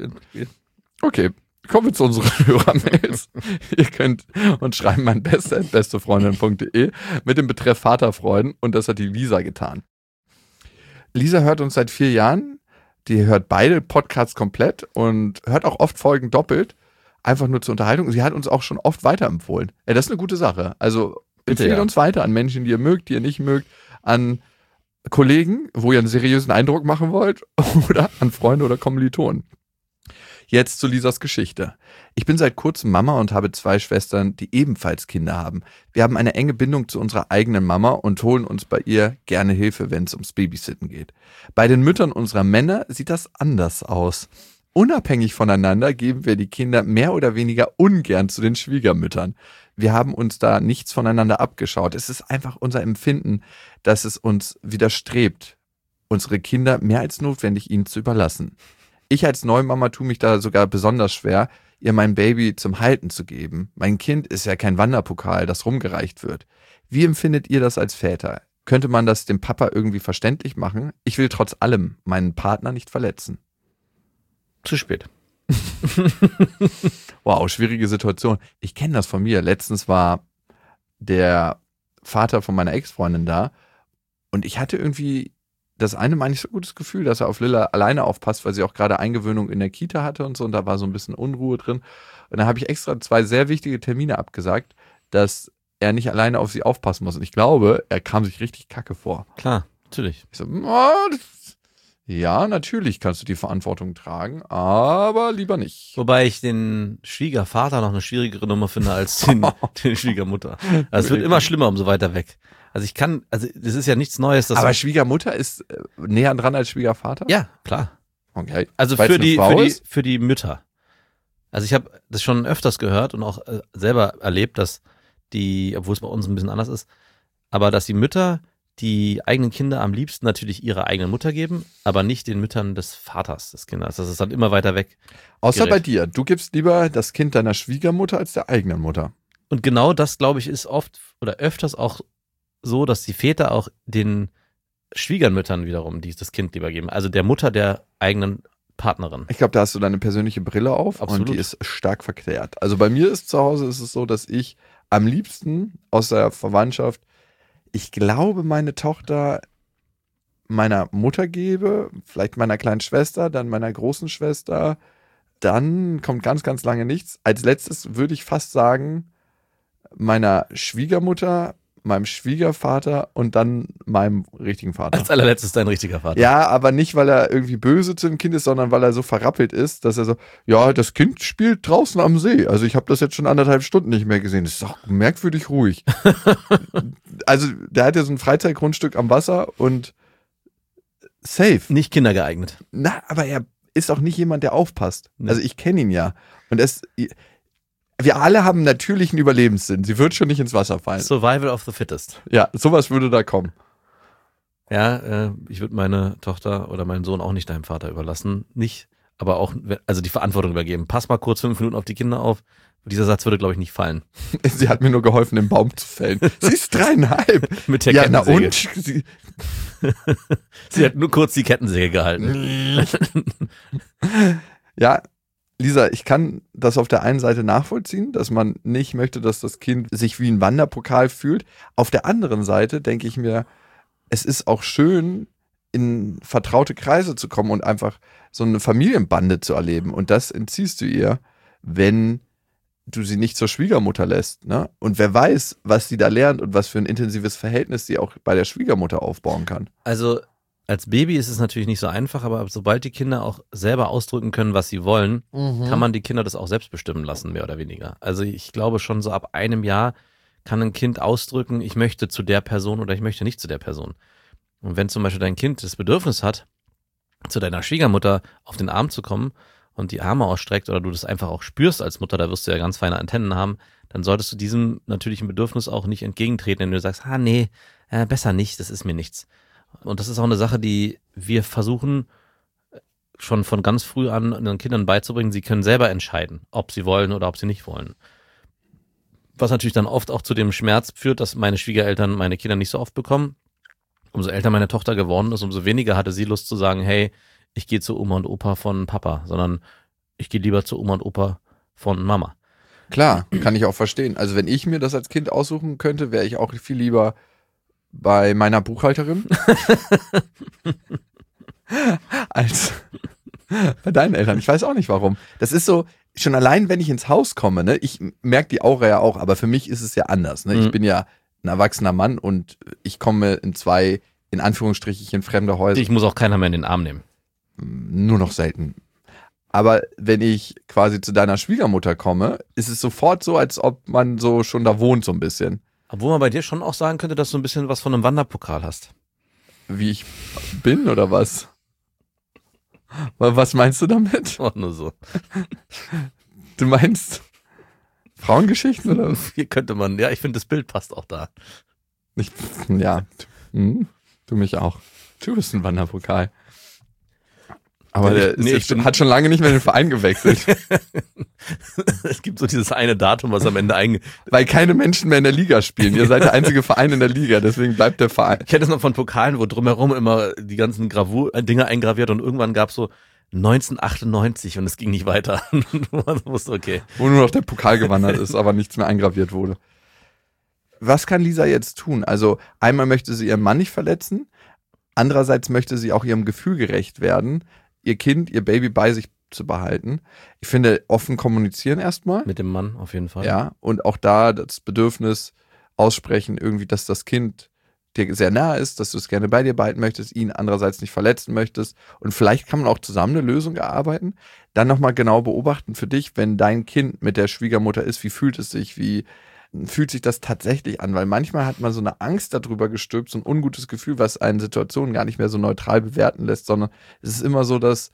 okay. Kommen wir zu unseren Hörermails. Ihr könnt uns schreiben an beste@bestefreundin.de mit dem Betreff Vaterfreuden und das hat die Lisa getan. Lisa hört uns seit 4 Jahren. Die hört beide Podcasts komplett und hört auch oft Folgen doppelt. Einfach nur zur Unterhaltung. Sie hat uns auch schon oft weiterempfohlen. Ja, das ist eine gute Sache. Also empfehlt uns weiter an Menschen, die ihr mögt, die ihr nicht mögt, an Kollegen, wo ihr einen seriösen Eindruck machen wollt oder an Freunde oder Kommilitonen. Jetzt zu Lisas Geschichte. Ich bin seit kurzem Mama und habe 2 Schwestern, die ebenfalls Kinder haben. Wir haben eine enge Bindung zu unserer eigenen Mama und holen uns bei ihr gerne Hilfe, wenn es ums Babysitten geht. Bei den Müttern unserer Männer sieht das anders aus. Unabhängig voneinander geben wir die Kinder mehr oder weniger ungern zu den Schwiegermüttern. Wir haben uns da nichts voneinander abgeschaut. Es ist einfach unser Empfinden, dass es uns widerstrebt, unsere Kinder mehr als notwendig ihnen zu überlassen. Ich als Neumama tue mich da sogar besonders schwer, ihr mein Baby zum Halten zu geben. Mein Kind ist ja kein Wanderpokal, das rumgereicht wird. Wie empfindet ihr das als Väter? Könnte man das dem Papa irgendwie verständlich machen? Ich will trotz allem meinen Partner nicht verletzen. Zu spät. Wow, schwierige Situation. Ich kenne das von mir. Letztens war der Vater von meiner Ex-Freundin da und ich hatte irgendwie das eine Mal nicht so gutes Gefühl, dass er auf Lilla alleine aufpasst, weil sie auch gerade Eingewöhnung in der Kita hatte und so und da war so ein bisschen Unruhe drin. Und dann habe ich extra 2 sehr wichtige Termine abgesagt, dass er nicht alleine auf sie aufpassen muss. Und ich glaube, er kam sich richtig kacke vor. Klar, natürlich. Ich so, ja, natürlich kannst du die Verantwortung tragen, aber lieber nicht. Wobei ich den Schwiegervater noch eine schwierigere Nummer finde als den Schwiegermutter. Also es wird immer schlimmer, umso weiter weg. Also das ist ja nichts Neues. Aber Schwiegermutter ist näher dran als Schwiegervater? Ja, klar. Okay. Also für die Mütter. Also ich habe das schon öfters gehört und auch selber erlebt, dass obwohl es bei uns ein bisschen anders ist, aber dass die Mütter die eigenen Kinder am liebsten natürlich ihrer eigenen Mutter geben, aber nicht den Müttern des Vaters des Kindes. Das ist dann immer weiter weg. Außer bei dir. Du gibst lieber das Kind deiner Schwiegermutter als der eigenen Mutter. Und genau das, glaube ich, ist oft oder öfters auch so, dass die Väter auch den Schwiegermüttern wiederum das Kind lieber geben. Also der Mutter der eigenen Partnerin. Ich glaube, da hast du deine persönliche Brille auf. Absolut. Und die ist stark verklärt. Also bei mir zu Hause ist es so, dass ich am liebsten aus der Verwandtschaft, ich glaube, meine Tochter meiner Mutter gebe, vielleicht meiner kleinen Schwester, dann meiner großen Schwester, dann kommt ganz, ganz lange nichts. Als letztes würde ich fast sagen, meiner Schwiegermutter, meinem Schwiegervater und dann meinem richtigen Vater. Als allerletztes dein richtiger Vater. Ja, aber nicht, weil er irgendwie böse zu dem Kind ist, sondern weil er so verrappelt ist, dass er so, ja, das Kind spielt draußen am See. Also ich habe das jetzt schon 1,5 Stunden nicht mehr gesehen. Das ist doch merkwürdig ruhig. Also der hat ja so ein Freizeitgrundstück am Wasser und safe. Nicht kindergeeignet. Na, aber er ist auch nicht jemand, der aufpasst. Nee. Also ich kenne ihn ja. Und wir alle haben natürlichen Überlebenssinn. Sie wird schon nicht ins Wasser fallen. Survival of the fittest. Ja, sowas würde da kommen. Ja, ich würde meine Tochter oder meinen Sohn auch nicht deinem Vater überlassen. Nicht, aber auch, also die Verantwortung übergeben. Pass mal kurz 5 Minuten auf die Kinder auf. Dieser Satz würde, glaube ich, nicht fallen. Sie hat mir nur geholfen, den Baum zu fällen. Sie ist 3,5. Mit der Kettensäge. Na und? Sie hat nur kurz die Kettensäge gehalten. Ja, Lisa, ich kann das auf der einen Seite nachvollziehen, dass man nicht möchte, dass das Kind sich wie ein Wanderpokal fühlt. Auf der anderen Seite denke ich mir, es ist auch schön, in vertraute Kreise zu kommen und einfach so eine Familienbande zu erleben. Und das entziehst du ihr, wenn du sie nicht zur Schwiegermutter lässt, ne? Und wer weiß, was sie da lernt und was für ein intensives Verhältnis sie auch bei der Schwiegermutter aufbauen kann. Also als Baby ist es natürlich nicht so einfach, aber sobald die Kinder auch selber ausdrücken können, was sie wollen, kann man die Kinder das auch selbst bestimmen lassen, mehr oder weniger. Also ich glaube schon so ab einem Jahr kann ein Kind ausdrücken, ich möchte zu der Person oder ich möchte nicht zu der Person. Und wenn zum Beispiel dein Kind das Bedürfnis hat, zu deiner Schwiegermutter auf den Arm zu kommen und die Arme ausstreckt oder du das einfach auch spürst als Mutter, da wirst du ja ganz feine Antennen haben, dann solltest du diesem natürlichen Bedürfnis auch nicht entgegentreten, wenn du sagst, nee, besser nicht, das ist mir nichts. Und das ist auch eine Sache, die wir versuchen schon von ganz früh an den Kindern beizubringen, sie können selber entscheiden, ob sie wollen oder ob sie nicht wollen. Was natürlich dann oft auch zu dem Schmerz führt, dass meine Schwiegereltern meine Kinder nicht so oft bekommen. Umso älter meine Tochter geworden ist, umso weniger hatte sie Lust zu sagen, hey, ich gehe zu Oma und Opa von Papa, sondern ich gehe lieber zu Oma und Opa von Mama. Klar, kann ich auch verstehen. Also wenn ich mir das als Kind aussuchen könnte, wäre ich auch viel lieber bei meiner Buchhalterin als bei deinen Eltern. Ich weiß auch nicht warum. Das ist so, schon allein, wenn ich ins Haus komme, ne, ich merke die Aura ja auch, aber für mich ist es ja anders. Ne? Ich bin ja ein erwachsener Mann und ich komme in 2, in Anführungsstrichen, fremde Häuser. Ich muss auch keiner mehr in den Arm nehmen. Nur noch selten. Aber wenn ich quasi zu deiner Schwiegermutter komme, ist es sofort so, als ob man so schon da wohnt so ein bisschen. Obwohl man bei dir schon auch sagen könnte, dass du ein bisschen was von einem Wanderpokal hast. Wie ich bin oder was? Was meinst du damit? Oh, nur so. Du meinst Frauengeschichten oder? Hier könnte man, ja, ich finde, das Bild passt auch da. Ja, du mich auch. Du bist ein Wanderpokal. Aber hat schon lange nicht mehr den Verein gewechselt. Es gibt so dieses eine Datum, was am Ende weil keine Menschen mehr in der Liga spielen. Ihr seid der einzige Verein in der Liga, deswegen bleibt der Verein. Ich hätte es noch von Pokalen, wo drumherum immer die ganzen Dinge eingraviert und irgendwann gab es so 1998 und es ging nicht weiter. Man wusste, okay. Wo nur noch der Pokal gewandert ist, aber nichts mehr eingraviert wurde. Was kann Lisa jetzt tun? Also einmal möchte sie ihren Mann nicht verletzen, andererseits möchte sie auch ihrem Gefühl gerecht werden, ihr Kind, ihr Baby bei sich zu behalten. Ich finde, offen kommunizieren erstmal. Mit dem Mann auf jeden Fall. Ja, und auch da das Bedürfnis aussprechen, irgendwie, dass das Kind dir sehr nah ist, dass du es gerne bei dir behalten möchtest, ihn andererseits nicht verletzen möchtest. Und vielleicht kann man auch zusammen eine Lösung erarbeiten. Dann nochmal genau beobachten für dich, wenn dein Kind mit der Schwiegermutter ist, wie fühlt es sich, wie fühlt sich das tatsächlich an? Weil manchmal hat man so eine Angst darüber gestülpt, so ein ungutes Gefühl, was einen Situationen gar nicht mehr so neutral bewerten lässt, sondern es ist immer so das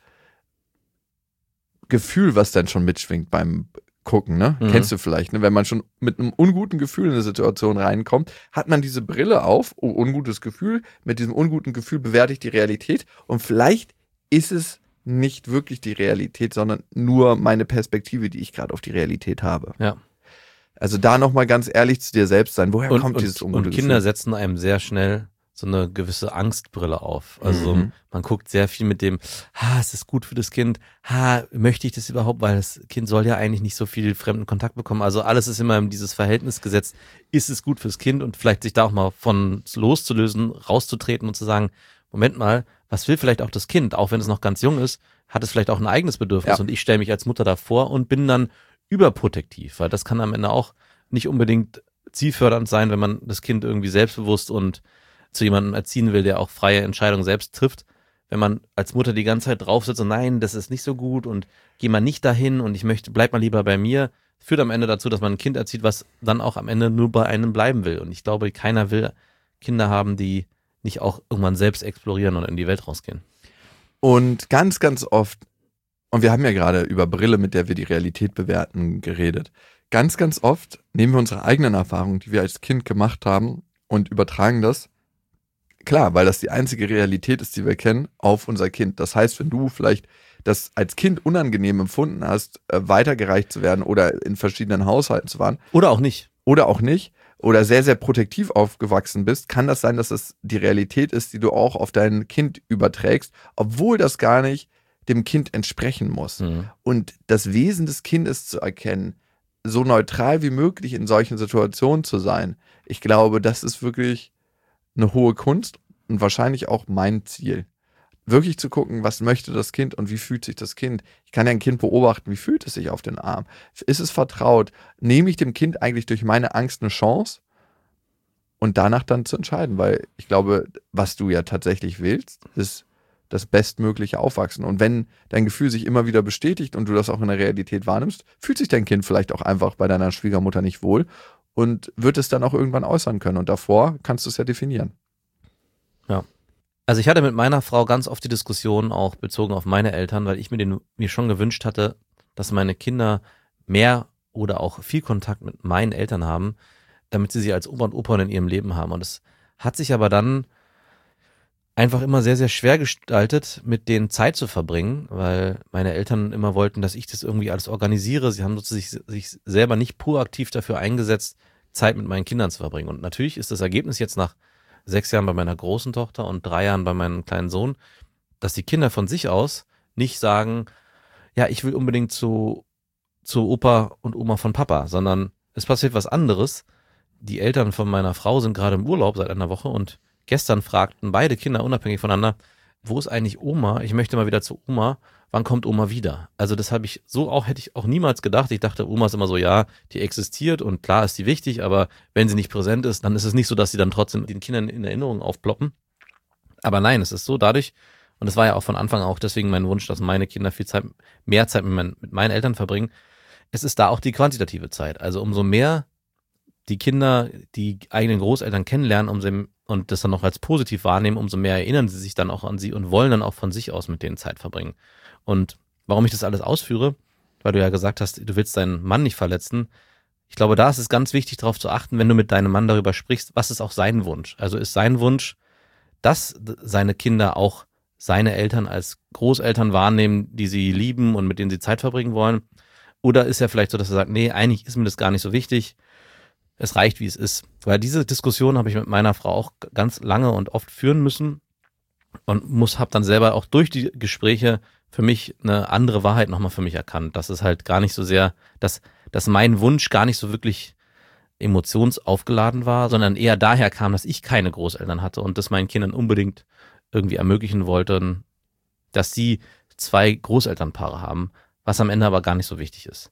Gefühl, was dann schon mitschwingt beim Gucken, ne? Kennst du vielleicht, ne? Wenn man schon mit einem unguten Gefühl in eine Situation reinkommt, hat man diese Brille auf, oh, ungutes Gefühl, mit diesem unguten Gefühl bewerte ich die Realität und vielleicht ist es nicht wirklich die Realität, sondern nur meine Perspektive, die ich gerade auf die Realität habe. Ja. Also da nochmal ganz ehrlich zu dir selbst sein. Woher kommt dieses ungute Gefühl? Und Kinder setzen einem sehr schnell so eine gewisse Angstbrille auf. Also man guckt sehr viel mit dem, ist es gut für das Kind? Möchte ich das überhaupt? Weil das Kind soll ja eigentlich nicht so viel fremden Kontakt bekommen. Also alles ist immer in dieses Verhältnis gesetzt. Ist es gut fürs Kind? Und vielleicht sich da auch mal von loszulösen, rauszutreten und zu sagen, Moment mal, was will vielleicht auch das Kind? Auch wenn es noch ganz jung ist, hat es vielleicht auch ein eigenes Bedürfnis. Ja. Und ich stelle mich als Mutter davor und bin dann überprotektiv, weil das kann am Ende auch nicht unbedingt zielfördernd sein, wenn man das Kind irgendwie selbstbewusst und zu jemandem erziehen will, der auch freie Entscheidungen selbst trifft. Wenn man als Mutter die ganze Zeit drauf sitzt und nein, das ist nicht so gut und geh mal nicht dahin und bleib mal lieber bei mir, führt am Ende dazu, dass man ein Kind erzieht, was dann auch am Ende nur bei einem bleiben will. Und ich glaube, keiner will Kinder haben, die nicht auch irgendwann selbst explorieren und in die Welt rausgehen. Und ganz, ganz oft, und wir haben ja gerade über Brille, mit der wir die Realität bewerten, geredet. Ganz, ganz oft nehmen wir unsere eigenen Erfahrungen, die wir als Kind gemacht haben und übertragen das, klar, weil das die einzige Realität ist, die wir kennen, auf unser Kind. Das heißt, wenn du vielleicht das als Kind unangenehm empfunden hast, weitergereicht zu werden oder in verschiedenen Haushalten zu waren. Oder auch nicht. Oder sehr, sehr protektiv aufgewachsen bist, kann das sein, dass das die Realität ist, die du auch auf dein Kind überträgst, obwohl das gar nicht dem Kind entsprechen muss. Und das Wesen des Kindes zu erkennen, so neutral wie möglich in solchen Situationen zu sein, ich glaube, das ist wirklich eine hohe Kunst und wahrscheinlich auch mein Ziel. wirklich zu gucken, was möchte das Kind und wie fühlt sich das Kind. Ich kann ja ein Kind beobachten, wie fühlt es sich auf den Arm? Ist es vertraut? Nehme ich dem Kind eigentlich durch meine Angst eine Chance? Und danach dann zu entscheiden, weil ich glaube, was du ja tatsächlich willst, ist das bestmögliche Aufwachsen. Und wenn dein Gefühl sich immer wieder bestätigt und du das auch in der Realität wahrnimmst, fühlt sich dein Kind vielleicht auch einfach bei deiner Schwiegermutter nicht wohl und wird es dann auch irgendwann äußern können. Und davor kannst du es ja definieren. Ja. Also ich hatte mit meiner Frau ganz oft die Diskussion auch bezogen auf meine Eltern, weil ich mir schon gewünscht hatte, dass meine Kinder mehr oder auch viel Kontakt mit meinen Eltern haben, damit sie als Oma und Opa in ihrem Leben haben. Und es hat sich aber dann einfach immer sehr, sehr schwer gestaltet, mit denen Zeit zu verbringen, weil meine Eltern immer wollten, dass ich das irgendwie alles organisiere. Sie haben sich selber nicht proaktiv dafür eingesetzt, Zeit mit meinen Kindern zu verbringen. Und natürlich ist das Ergebnis jetzt nach 6 Jahren bei meiner großen Tochter und 3 Jahren bei meinem kleinen Sohn, dass die Kinder von sich aus nicht sagen, ja, ich will unbedingt zu Opa und Oma von Papa, sondern es passiert was anderes. Die Eltern von meiner Frau sind gerade im Urlaub seit einer Woche und gestern fragten beide Kinder unabhängig voneinander, wo ist eigentlich Oma? Ich möchte mal wieder zu Oma. Wann kommt Oma wieder? Also das hätte ich auch niemals gedacht. Ich dachte, Oma ist immer so, ja, die existiert und klar ist die wichtig, aber wenn sie nicht präsent ist, dann ist es nicht so, dass sie dann trotzdem den Kindern in Erinnerung aufploppen. Aber nein, es ist so dadurch, und es war ja auch von Anfang an auch deswegen mein Wunsch, dass meine Kinder mehr Zeit mit meinen Eltern verbringen. Es ist da auch die quantitative Zeit. Also umso mehr die Kinder die eigenen Großeltern kennenlernen, und das dann noch als positiv wahrnehmen, umso mehr erinnern sie sich dann auch an sie und wollen dann auch von sich aus mit denen Zeit verbringen. Und warum ich das alles ausführe, weil du ja gesagt hast, du willst deinen Mann nicht verletzen. Ich glaube, da ist es ganz wichtig, darauf zu achten, wenn du mit deinem Mann darüber sprichst, was ist auch sein Wunsch? Also ist sein Wunsch, dass seine Kinder auch seine Eltern als Großeltern wahrnehmen, die sie lieben und mit denen sie Zeit verbringen wollen? Oder ist er vielleicht so, dass er sagt, nee, eigentlich ist mir das gar nicht so wichtig, es reicht, wie es ist. Weil diese Diskussion habe ich mit meiner Frau auch ganz lange und oft führen müssen und habe dann selber auch durch die Gespräche für mich eine andere Wahrheit nochmal für mich erkannt, dass es halt gar nicht so sehr, dass mein Wunsch gar nicht so wirklich emotionsaufgeladen war, sondern eher daher kam, dass ich keine Großeltern hatte und das meinen Kindern unbedingt irgendwie ermöglichen wollte, dass sie 2 Großelternpaare haben, was am Ende aber gar nicht so wichtig ist.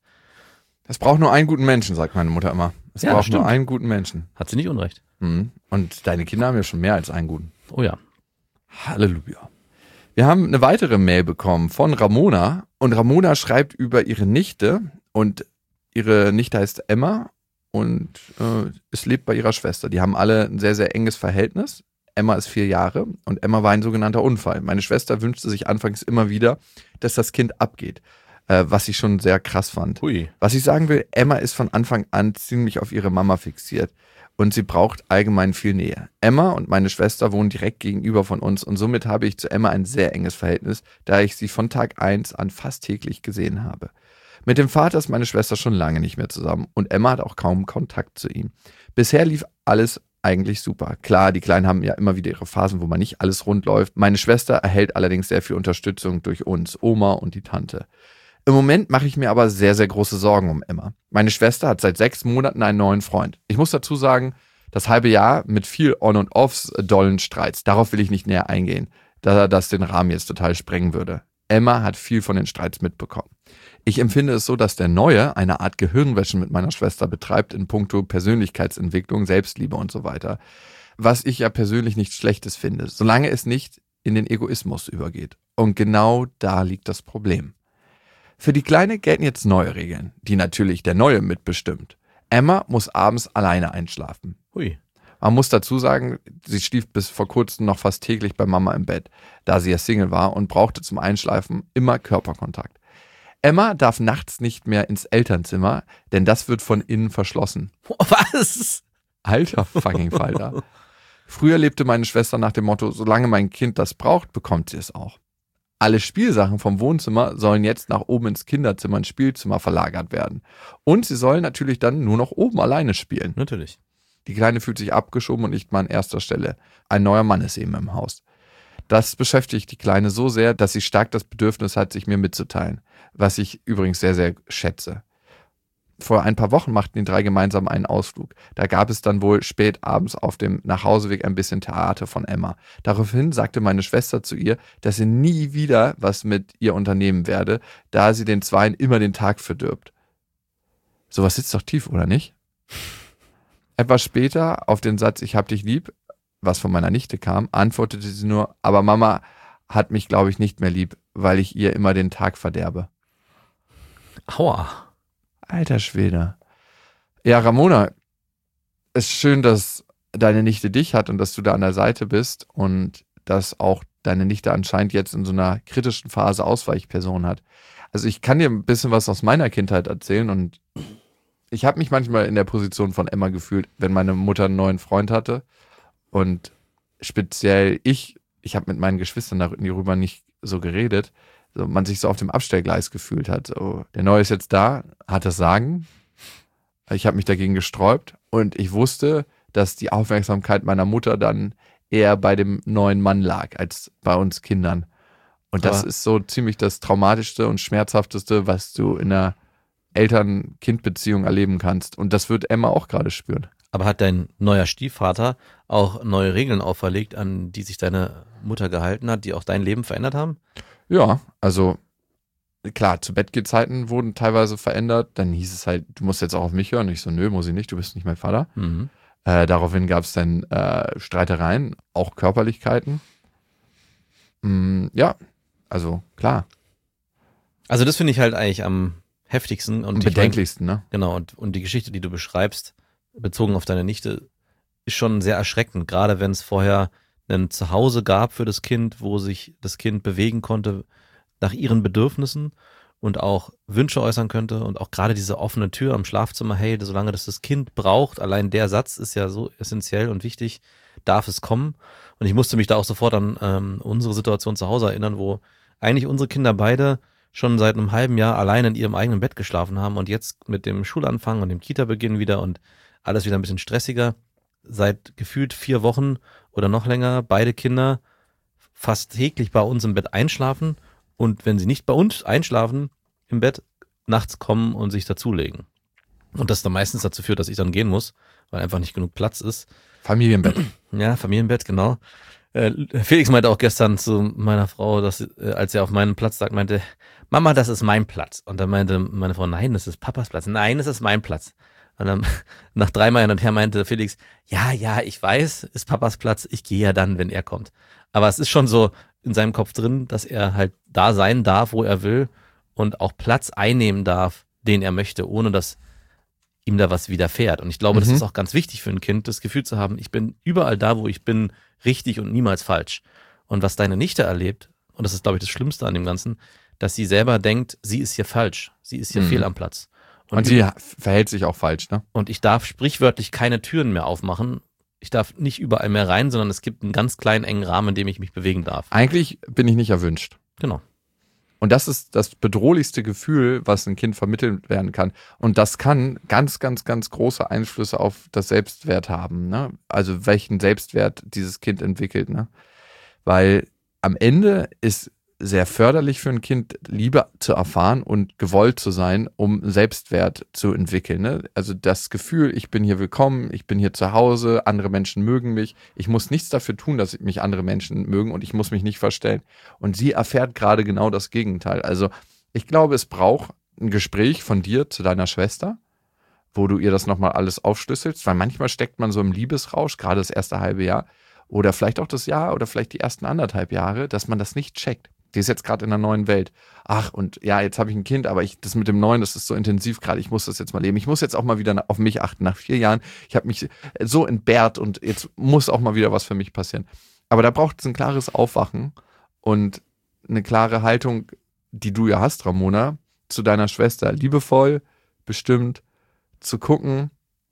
Es braucht nur einen guten Menschen, sagt meine Mutter immer. Es Ja, braucht stimmt. nur einen guten Menschen. Hat sie nicht unrecht. Mhm. Und deine Kinder haben ja schon mehr als einen guten. Oh ja. Halleluja. Wir haben eine weitere Mail bekommen von Ramona. Und Ramona schreibt über ihre Nichte. Und ihre Nichte heißt Emma. Und es lebt bei ihrer Schwester. Die haben alle ein sehr, sehr enges Verhältnis. Emma ist 4 Jahre und Emma war ein sogenannter Unfall. Meine Schwester wünschte sich anfangs immer wieder, dass das Kind abgeht. Was ich schon sehr krass fand. Hui. Was ich sagen will, Emma ist von Anfang an ziemlich auf ihre Mama fixiert und sie braucht allgemein viel Nähe. Emma und meine Schwester wohnen direkt gegenüber von uns und somit habe ich zu Emma ein sehr enges Verhältnis, da ich sie von Tag 1 an fast täglich gesehen habe. Mit dem Vater ist meine Schwester schon lange nicht mehr zusammen und Emma hat auch kaum Kontakt zu ihm. Bisher lief alles eigentlich super. Klar, die Kleinen haben ja immer wieder ihre Phasen, wo man nicht alles rund läuft. Meine Schwester erhält allerdings sehr viel Unterstützung durch uns, Oma und die Tante. Im Moment mache ich mir aber sehr, sehr große Sorgen um Emma. Meine Schwester hat seit 6 Monaten einen neuen Freund. Ich muss dazu sagen, das halbe Jahr mit viel On- und Offs, dollen Streits. Darauf will ich nicht näher eingehen, da das den Rahmen jetzt total sprengen würde. Emma hat viel von den Streits mitbekommen. Ich empfinde es so, dass der Neue eine Art Gehirnwäsche mit meiner Schwester betreibt in puncto Persönlichkeitsentwicklung, Selbstliebe und so weiter. Was ich ja persönlich nichts Schlechtes finde, solange es nicht in den Egoismus übergeht. Und genau da liegt das Problem. Für die Kleine gelten jetzt neue Regeln, die natürlich der Neue mitbestimmt. Emma muss abends alleine einschlafen. Hui. Man muss dazu sagen, sie schlief bis vor kurzem noch fast täglich bei Mama im Bett, da sie ja Single war und brauchte zum Einschlafen immer Körperkontakt. Emma darf nachts nicht mehr ins Elternzimmer, denn das wird von innen verschlossen. Was? Alter fucking Falter. Früher lebte meine Schwester nach dem Motto, solange mein Kind das braucht, bekommt sie es auch. Alle Spielsachen vom Wohnzimmer sollen jetzt nach oben ins Kinderzimmer und Spielzimmer verlagert werden. Und sie sollen natürlich dann nur noch oben alleine spielen. Natürlich. Die Kleine fühlt sich abgeschoben und nicht mal an erster Stelle. Ein neuer Mann ist eben im Haus. Das beschäftigt die Kleine so sehr, dass sie stark das Bedürfnis hat, sich mir mitzuteilen. Was ich übrigens sehr, sehr schätze. vor ein paar Wochen machten die 3 gemeinsam einen Ausflug. Da gab es dann wohl spät abends auf dem Nachhauseweg ein bisschen Theater von Emma. Daraufhin sagte meine Schwester zu ihr, dass sie nie wieder was mit ihr unternehmen werde, da sie den Zweien immer den Tag verdirbt. Sowas sitzt doch tief, oder nicht? Etwas später auf den Satz, ich hab dich lieb, was von meiner Nichte kam, antwortete sie nur, aber Mama hat mich, glaube ich, nicht mehr lieb, weil ich ihr immer den Tag verderbe. Aua. Alter Schwede. Ja, Ramona, es ist schön, dass deine Nichte dich hat und dass du da an der Seite bist und dass auch deine Nichte anscheinend jetzt in so einer kritischen Phase Ausweichperson hat. Also ich kann dir ein bisschen was aus meiner Kindheit erzählen und ich habe mich manchmal in der Position von Emma gefühlt, wenn meine Mutter einen neuen Freund hatte und speziell ich habe mit meinen Geschwistern darüber nicht so geredet, so man sich so auf dem Abstellgleis gefühlt hat. So, der Neue ist jetzt da, hat das Sagen. Ich habe mich dagegen gesträubt und ich wusste, dass die Aufmerksamkeit meiner Mutter dann eher bei dem neuen Mann lag, als bei uns Kindern. Und das ist so ziemlich das Traumatischste und Schmerzhafteste, was du in einer Eltern-Kind-Beziehung erleben kannst. Und das wird Emma auch gerade spüren. Aber hat dein neuer Stiefvater auch neue Regeln auferlegt, an die sich deine Mutter gehalten hat, die auch dein Leben verändert haben? Ja, also klar, zu Bettgehzeiten wurden teilweise verändert. Dann hieß es halt, du musst jetzt auch auf mich hören. Ich so, nö, muss ich nicht, du bist nicht mein Vater. Mhm. Daraufhin gab es dann Streitereien, auch Körperlichkeiten. Ja, also klar. Also das finde ich halt eigentlich am heftigsten. Und bedenklichsten, ne? Genau, und die Geschichte, die du beschreibst, bezogen auf deine Nichte, ist schon sehr erschreckend. Gerade wenn es vorher ein Zuhause gab für das Kind, wo sich das Kind bewegen konnte nach ihren Bedürfnissen und auch Wünsche äußern könnte und auch gerade diese offene Tür am Schlafzimmer, hey, solange das Kind braucht, allein der Satz ist ja so essentiell und wichtig, darf es kommen. Und ich musste mich da auch sofort an unsere Situation zu Hause erinnern, wo eigentlich unsere Kinder beide schon seit einem halben Jahr allein in ihrem eigenen Bett geschlafen haben und jetzt mit dem Schulanfang und dem Kita-Beginn wieder und alles wieder ein bisschen stressiger, seit gefühlt 4 Wochen oder noch länger beide Kinder fast täglich bei uns im Bett einschlafen und wenn sie nicht bei uns einschlafen, im Bett nachts kommen und sich dazulegen. Und das dann meistens dazu führt, dass ich dann gehen muss, weil einfach nicht genug Platz ist. Familienbett. Ja, Familienbett, genau. Felix meinte auch gestern zu meiner Frau, dass als er auf meinen Platz lag, meinte, Mama, das ist mein Platz. Und dann meinte meine Frau, nein, das ist Papas Platz. Nein, das ist mein Platz. Und dann nach 3 Mal hin und her meinte Felix, ja, ich weiß, ist Papas Platz, ich gehe ja dann, wenn er kommt. Aber es ist schon so in seinem Kopf drin, dass er halt da sein darf, wo er will und auch Platz einnehmen darf, den er möchte, ohne dass ihm da was widerfährt. Und ich glaube, das ist auch ganz wichtig für ein Kind, das Gefühl zu haben, ich bin überall da, wo ich bin, richtig und niemals falsch. Und was deine Nichte erlebt, und das ist, glaube ich, das Schlimmste an dem Ganzen, dass sie selber denkt, sie ist hier falsch, sie ist hier fehl am Platz. Und sie verhält sich auch falsch, ne? Und ich darf sprichwörtlich keine Türen mehr aufmachen. Ich darf nicht überall mehr rein, sondern es gibt einen ganz kleinen, engen Rahmen, in dem ich mich bewegen darf. Eigentlich bin ich nicht erwünscht. Genau. Und das ist das bedrohlichste Gefühl, was ein Kind vermittelt werden kann. Und das kann ganz, ganz, ganz große Einflüsse auf das Selbstwert haben, ne? Also welchen Selbstwert dieses Kind entwickelt, ne? Weil am Ende ist sehr förderlich für ein Kind, Liebe zu erfahren und gewollt zu sein, um Selbstwert zu entwickeln, ne? Also das Gefühl, ich bin hier willkommen, ich bin hier zu Hause, andere Menschen mögen mich, ich muss nichts dafür tun, dass mich andere Menschen mögen und ich muss mich nicht verstellen. Und sie erfährt gerade genau das Gegenteil. Also ich glaube, es braucht ein Gespräch von dir zu deiner Schwester, wo du ihr das nochmal alles aufschlüsselst, weil manchmal steckt man so im Liebesrausch, gerade das erste halbe Jahr oder vielleicht auch das Jahr oder vielleicht die ersten 1,5 Jahre, dass man das nicht checkt. Die ist jetzt gerade in einer neuen Welt. Ach, und ja, jetzt habe ich ein Kind, aber das mit dem Neuen, das ist so intensiv gerade. Ich muss das jetzt mal leben. Ich muss jetzt auch mal wieder auf mich achten. Nach 4 Jahren, ich habe mich so entbehrt und jetzt muss auch mal wieder was für mich passieren. Aber da braucht es ein klares Aufwachen und eine klare Haltung, die du ja hast, Ramona, zu deiner Schwester. Liebevoll, bestimmt, zu gucken,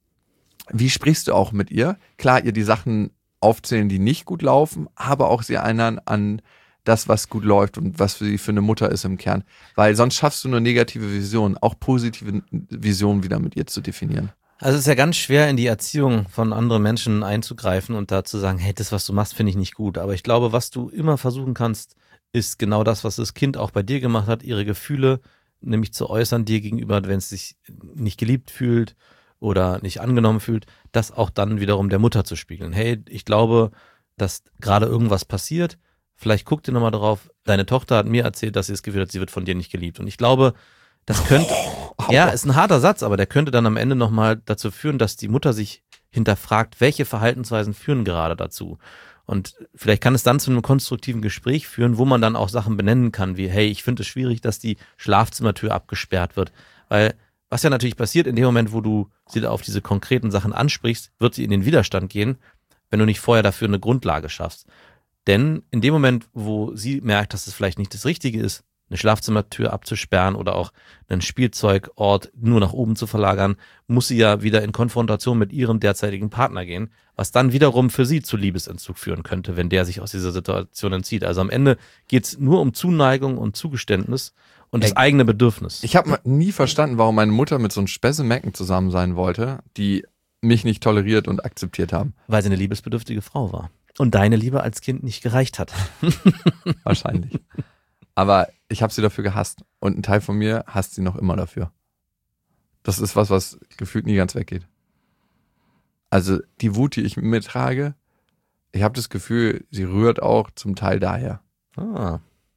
wie sprichst du auch mit ihr? Klar, ihr die Sachen aufzählen, die nicht gut laufen, aber auch sie erinnern an das, was gut läuft und was für sie für eine Mutter ist im Kern. Weil sonst schaffst du nur negative Visionen, auch positive Visionen wieder mit ihr zu definieren. Also es ist ja ganz schwer, in die Erziehung von anderen Menschen einzugreifen und da zu sagen, hey, das, was du machst, finde ich nicht gut. Aber ich glaube, was du immer versuchen kannst, ist genau das, was das Kind auch bei dir gemacht hat, ihre Gefühle nämlich zu äußern dir gegenüber, wenn es sich nicht geliebt fühlt oder nicht angenommen fühlt, das auch dann wiederum der Mutter zu spiegeln. Hey, ich glaube, dass gerade irgendwas passiert, vielleicht guck dir nochmal drauf, deine Tochter hat mir erzählt, dass sie das Gefühl hat, sie wird von dir nicht geliebt. Und ich glaube, das könnte, ja, ist ein harter Satz, aber der könnte dann am Ende nochmal dazu führen, dass die Mutter sich hinterfragt, welche Verhaltensweisen führen gerade dazu. Und vielleicht kann es dann zu einem konstruktiven Gespräch führen, wo man dann auch Sachen benennen kann, wie, hey, ich finde es schwierig, dass die Schlafzimmertür abgesperrt wird. Weil was ja natürlich passiert, in dem Moment, wo du sie auf diese konkreten Sachen ansprichst, wird sie in den Widerstand gehen, wenn du nicht vorher dafür eine Grundlage schaffst. Denn in dem Moment, wo sie merkt, dass es vielleicht nicht das Richtige ist, eine Schlafzimmertür abzusperren oder auch einen Spielzeugort nur nach oben zu verlagern, muss sie ja wieder in Konfrontation mit ihrem derzeitigen Partner gehen, was dann wiederum für sie zu Liebesentzug führen könnte, wenn der sich aus dieser Situation entzieht. Also am Ende geht's nur um Zuneigung und Zugeständnis und das eigene Bedürfnis. Ich habe nie verstanden, warum meine Mutter mit so einem Späßemecken zusammen sein wollte, die mich nicht toleriert und akzeptiert haben. Weil sie eine liebesbedürftige Frau war. Und deine Liebe als Kind nicht gereicht hat. Wahrscheinlich. Aber ich habe sie dafür gehasst. Und ein Teil von mir hasst sie noch immer dafür. Das ist was gefühlt nie ganz weggeht. Also die Wut, die ich mit mir trage, ich habe das Gefühl, sie rührt auch zum Teil daher. Ah.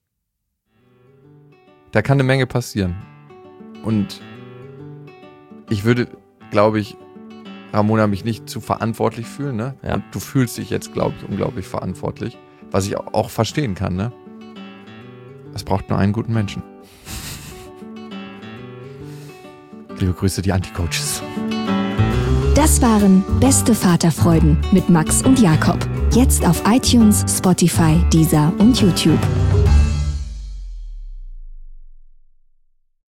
Da kann eine Menge passieren. Und ich würde, glaube ich, Ramona, mich nicht zu verantwortlich fühlen, ne? Ja. Und du fühlst dich jetzt, glaube ich, unglaublich verantwortlich. Was ich auch verstehen kann, ne? Es braucht nur einen guten Menschen. Liebe Grüße, die Anti-Coaches. Das waren Beste Vaterfreuden mit Max und Jakob. Jetzt auf iTunes, Spotify, Deezer und YouTube.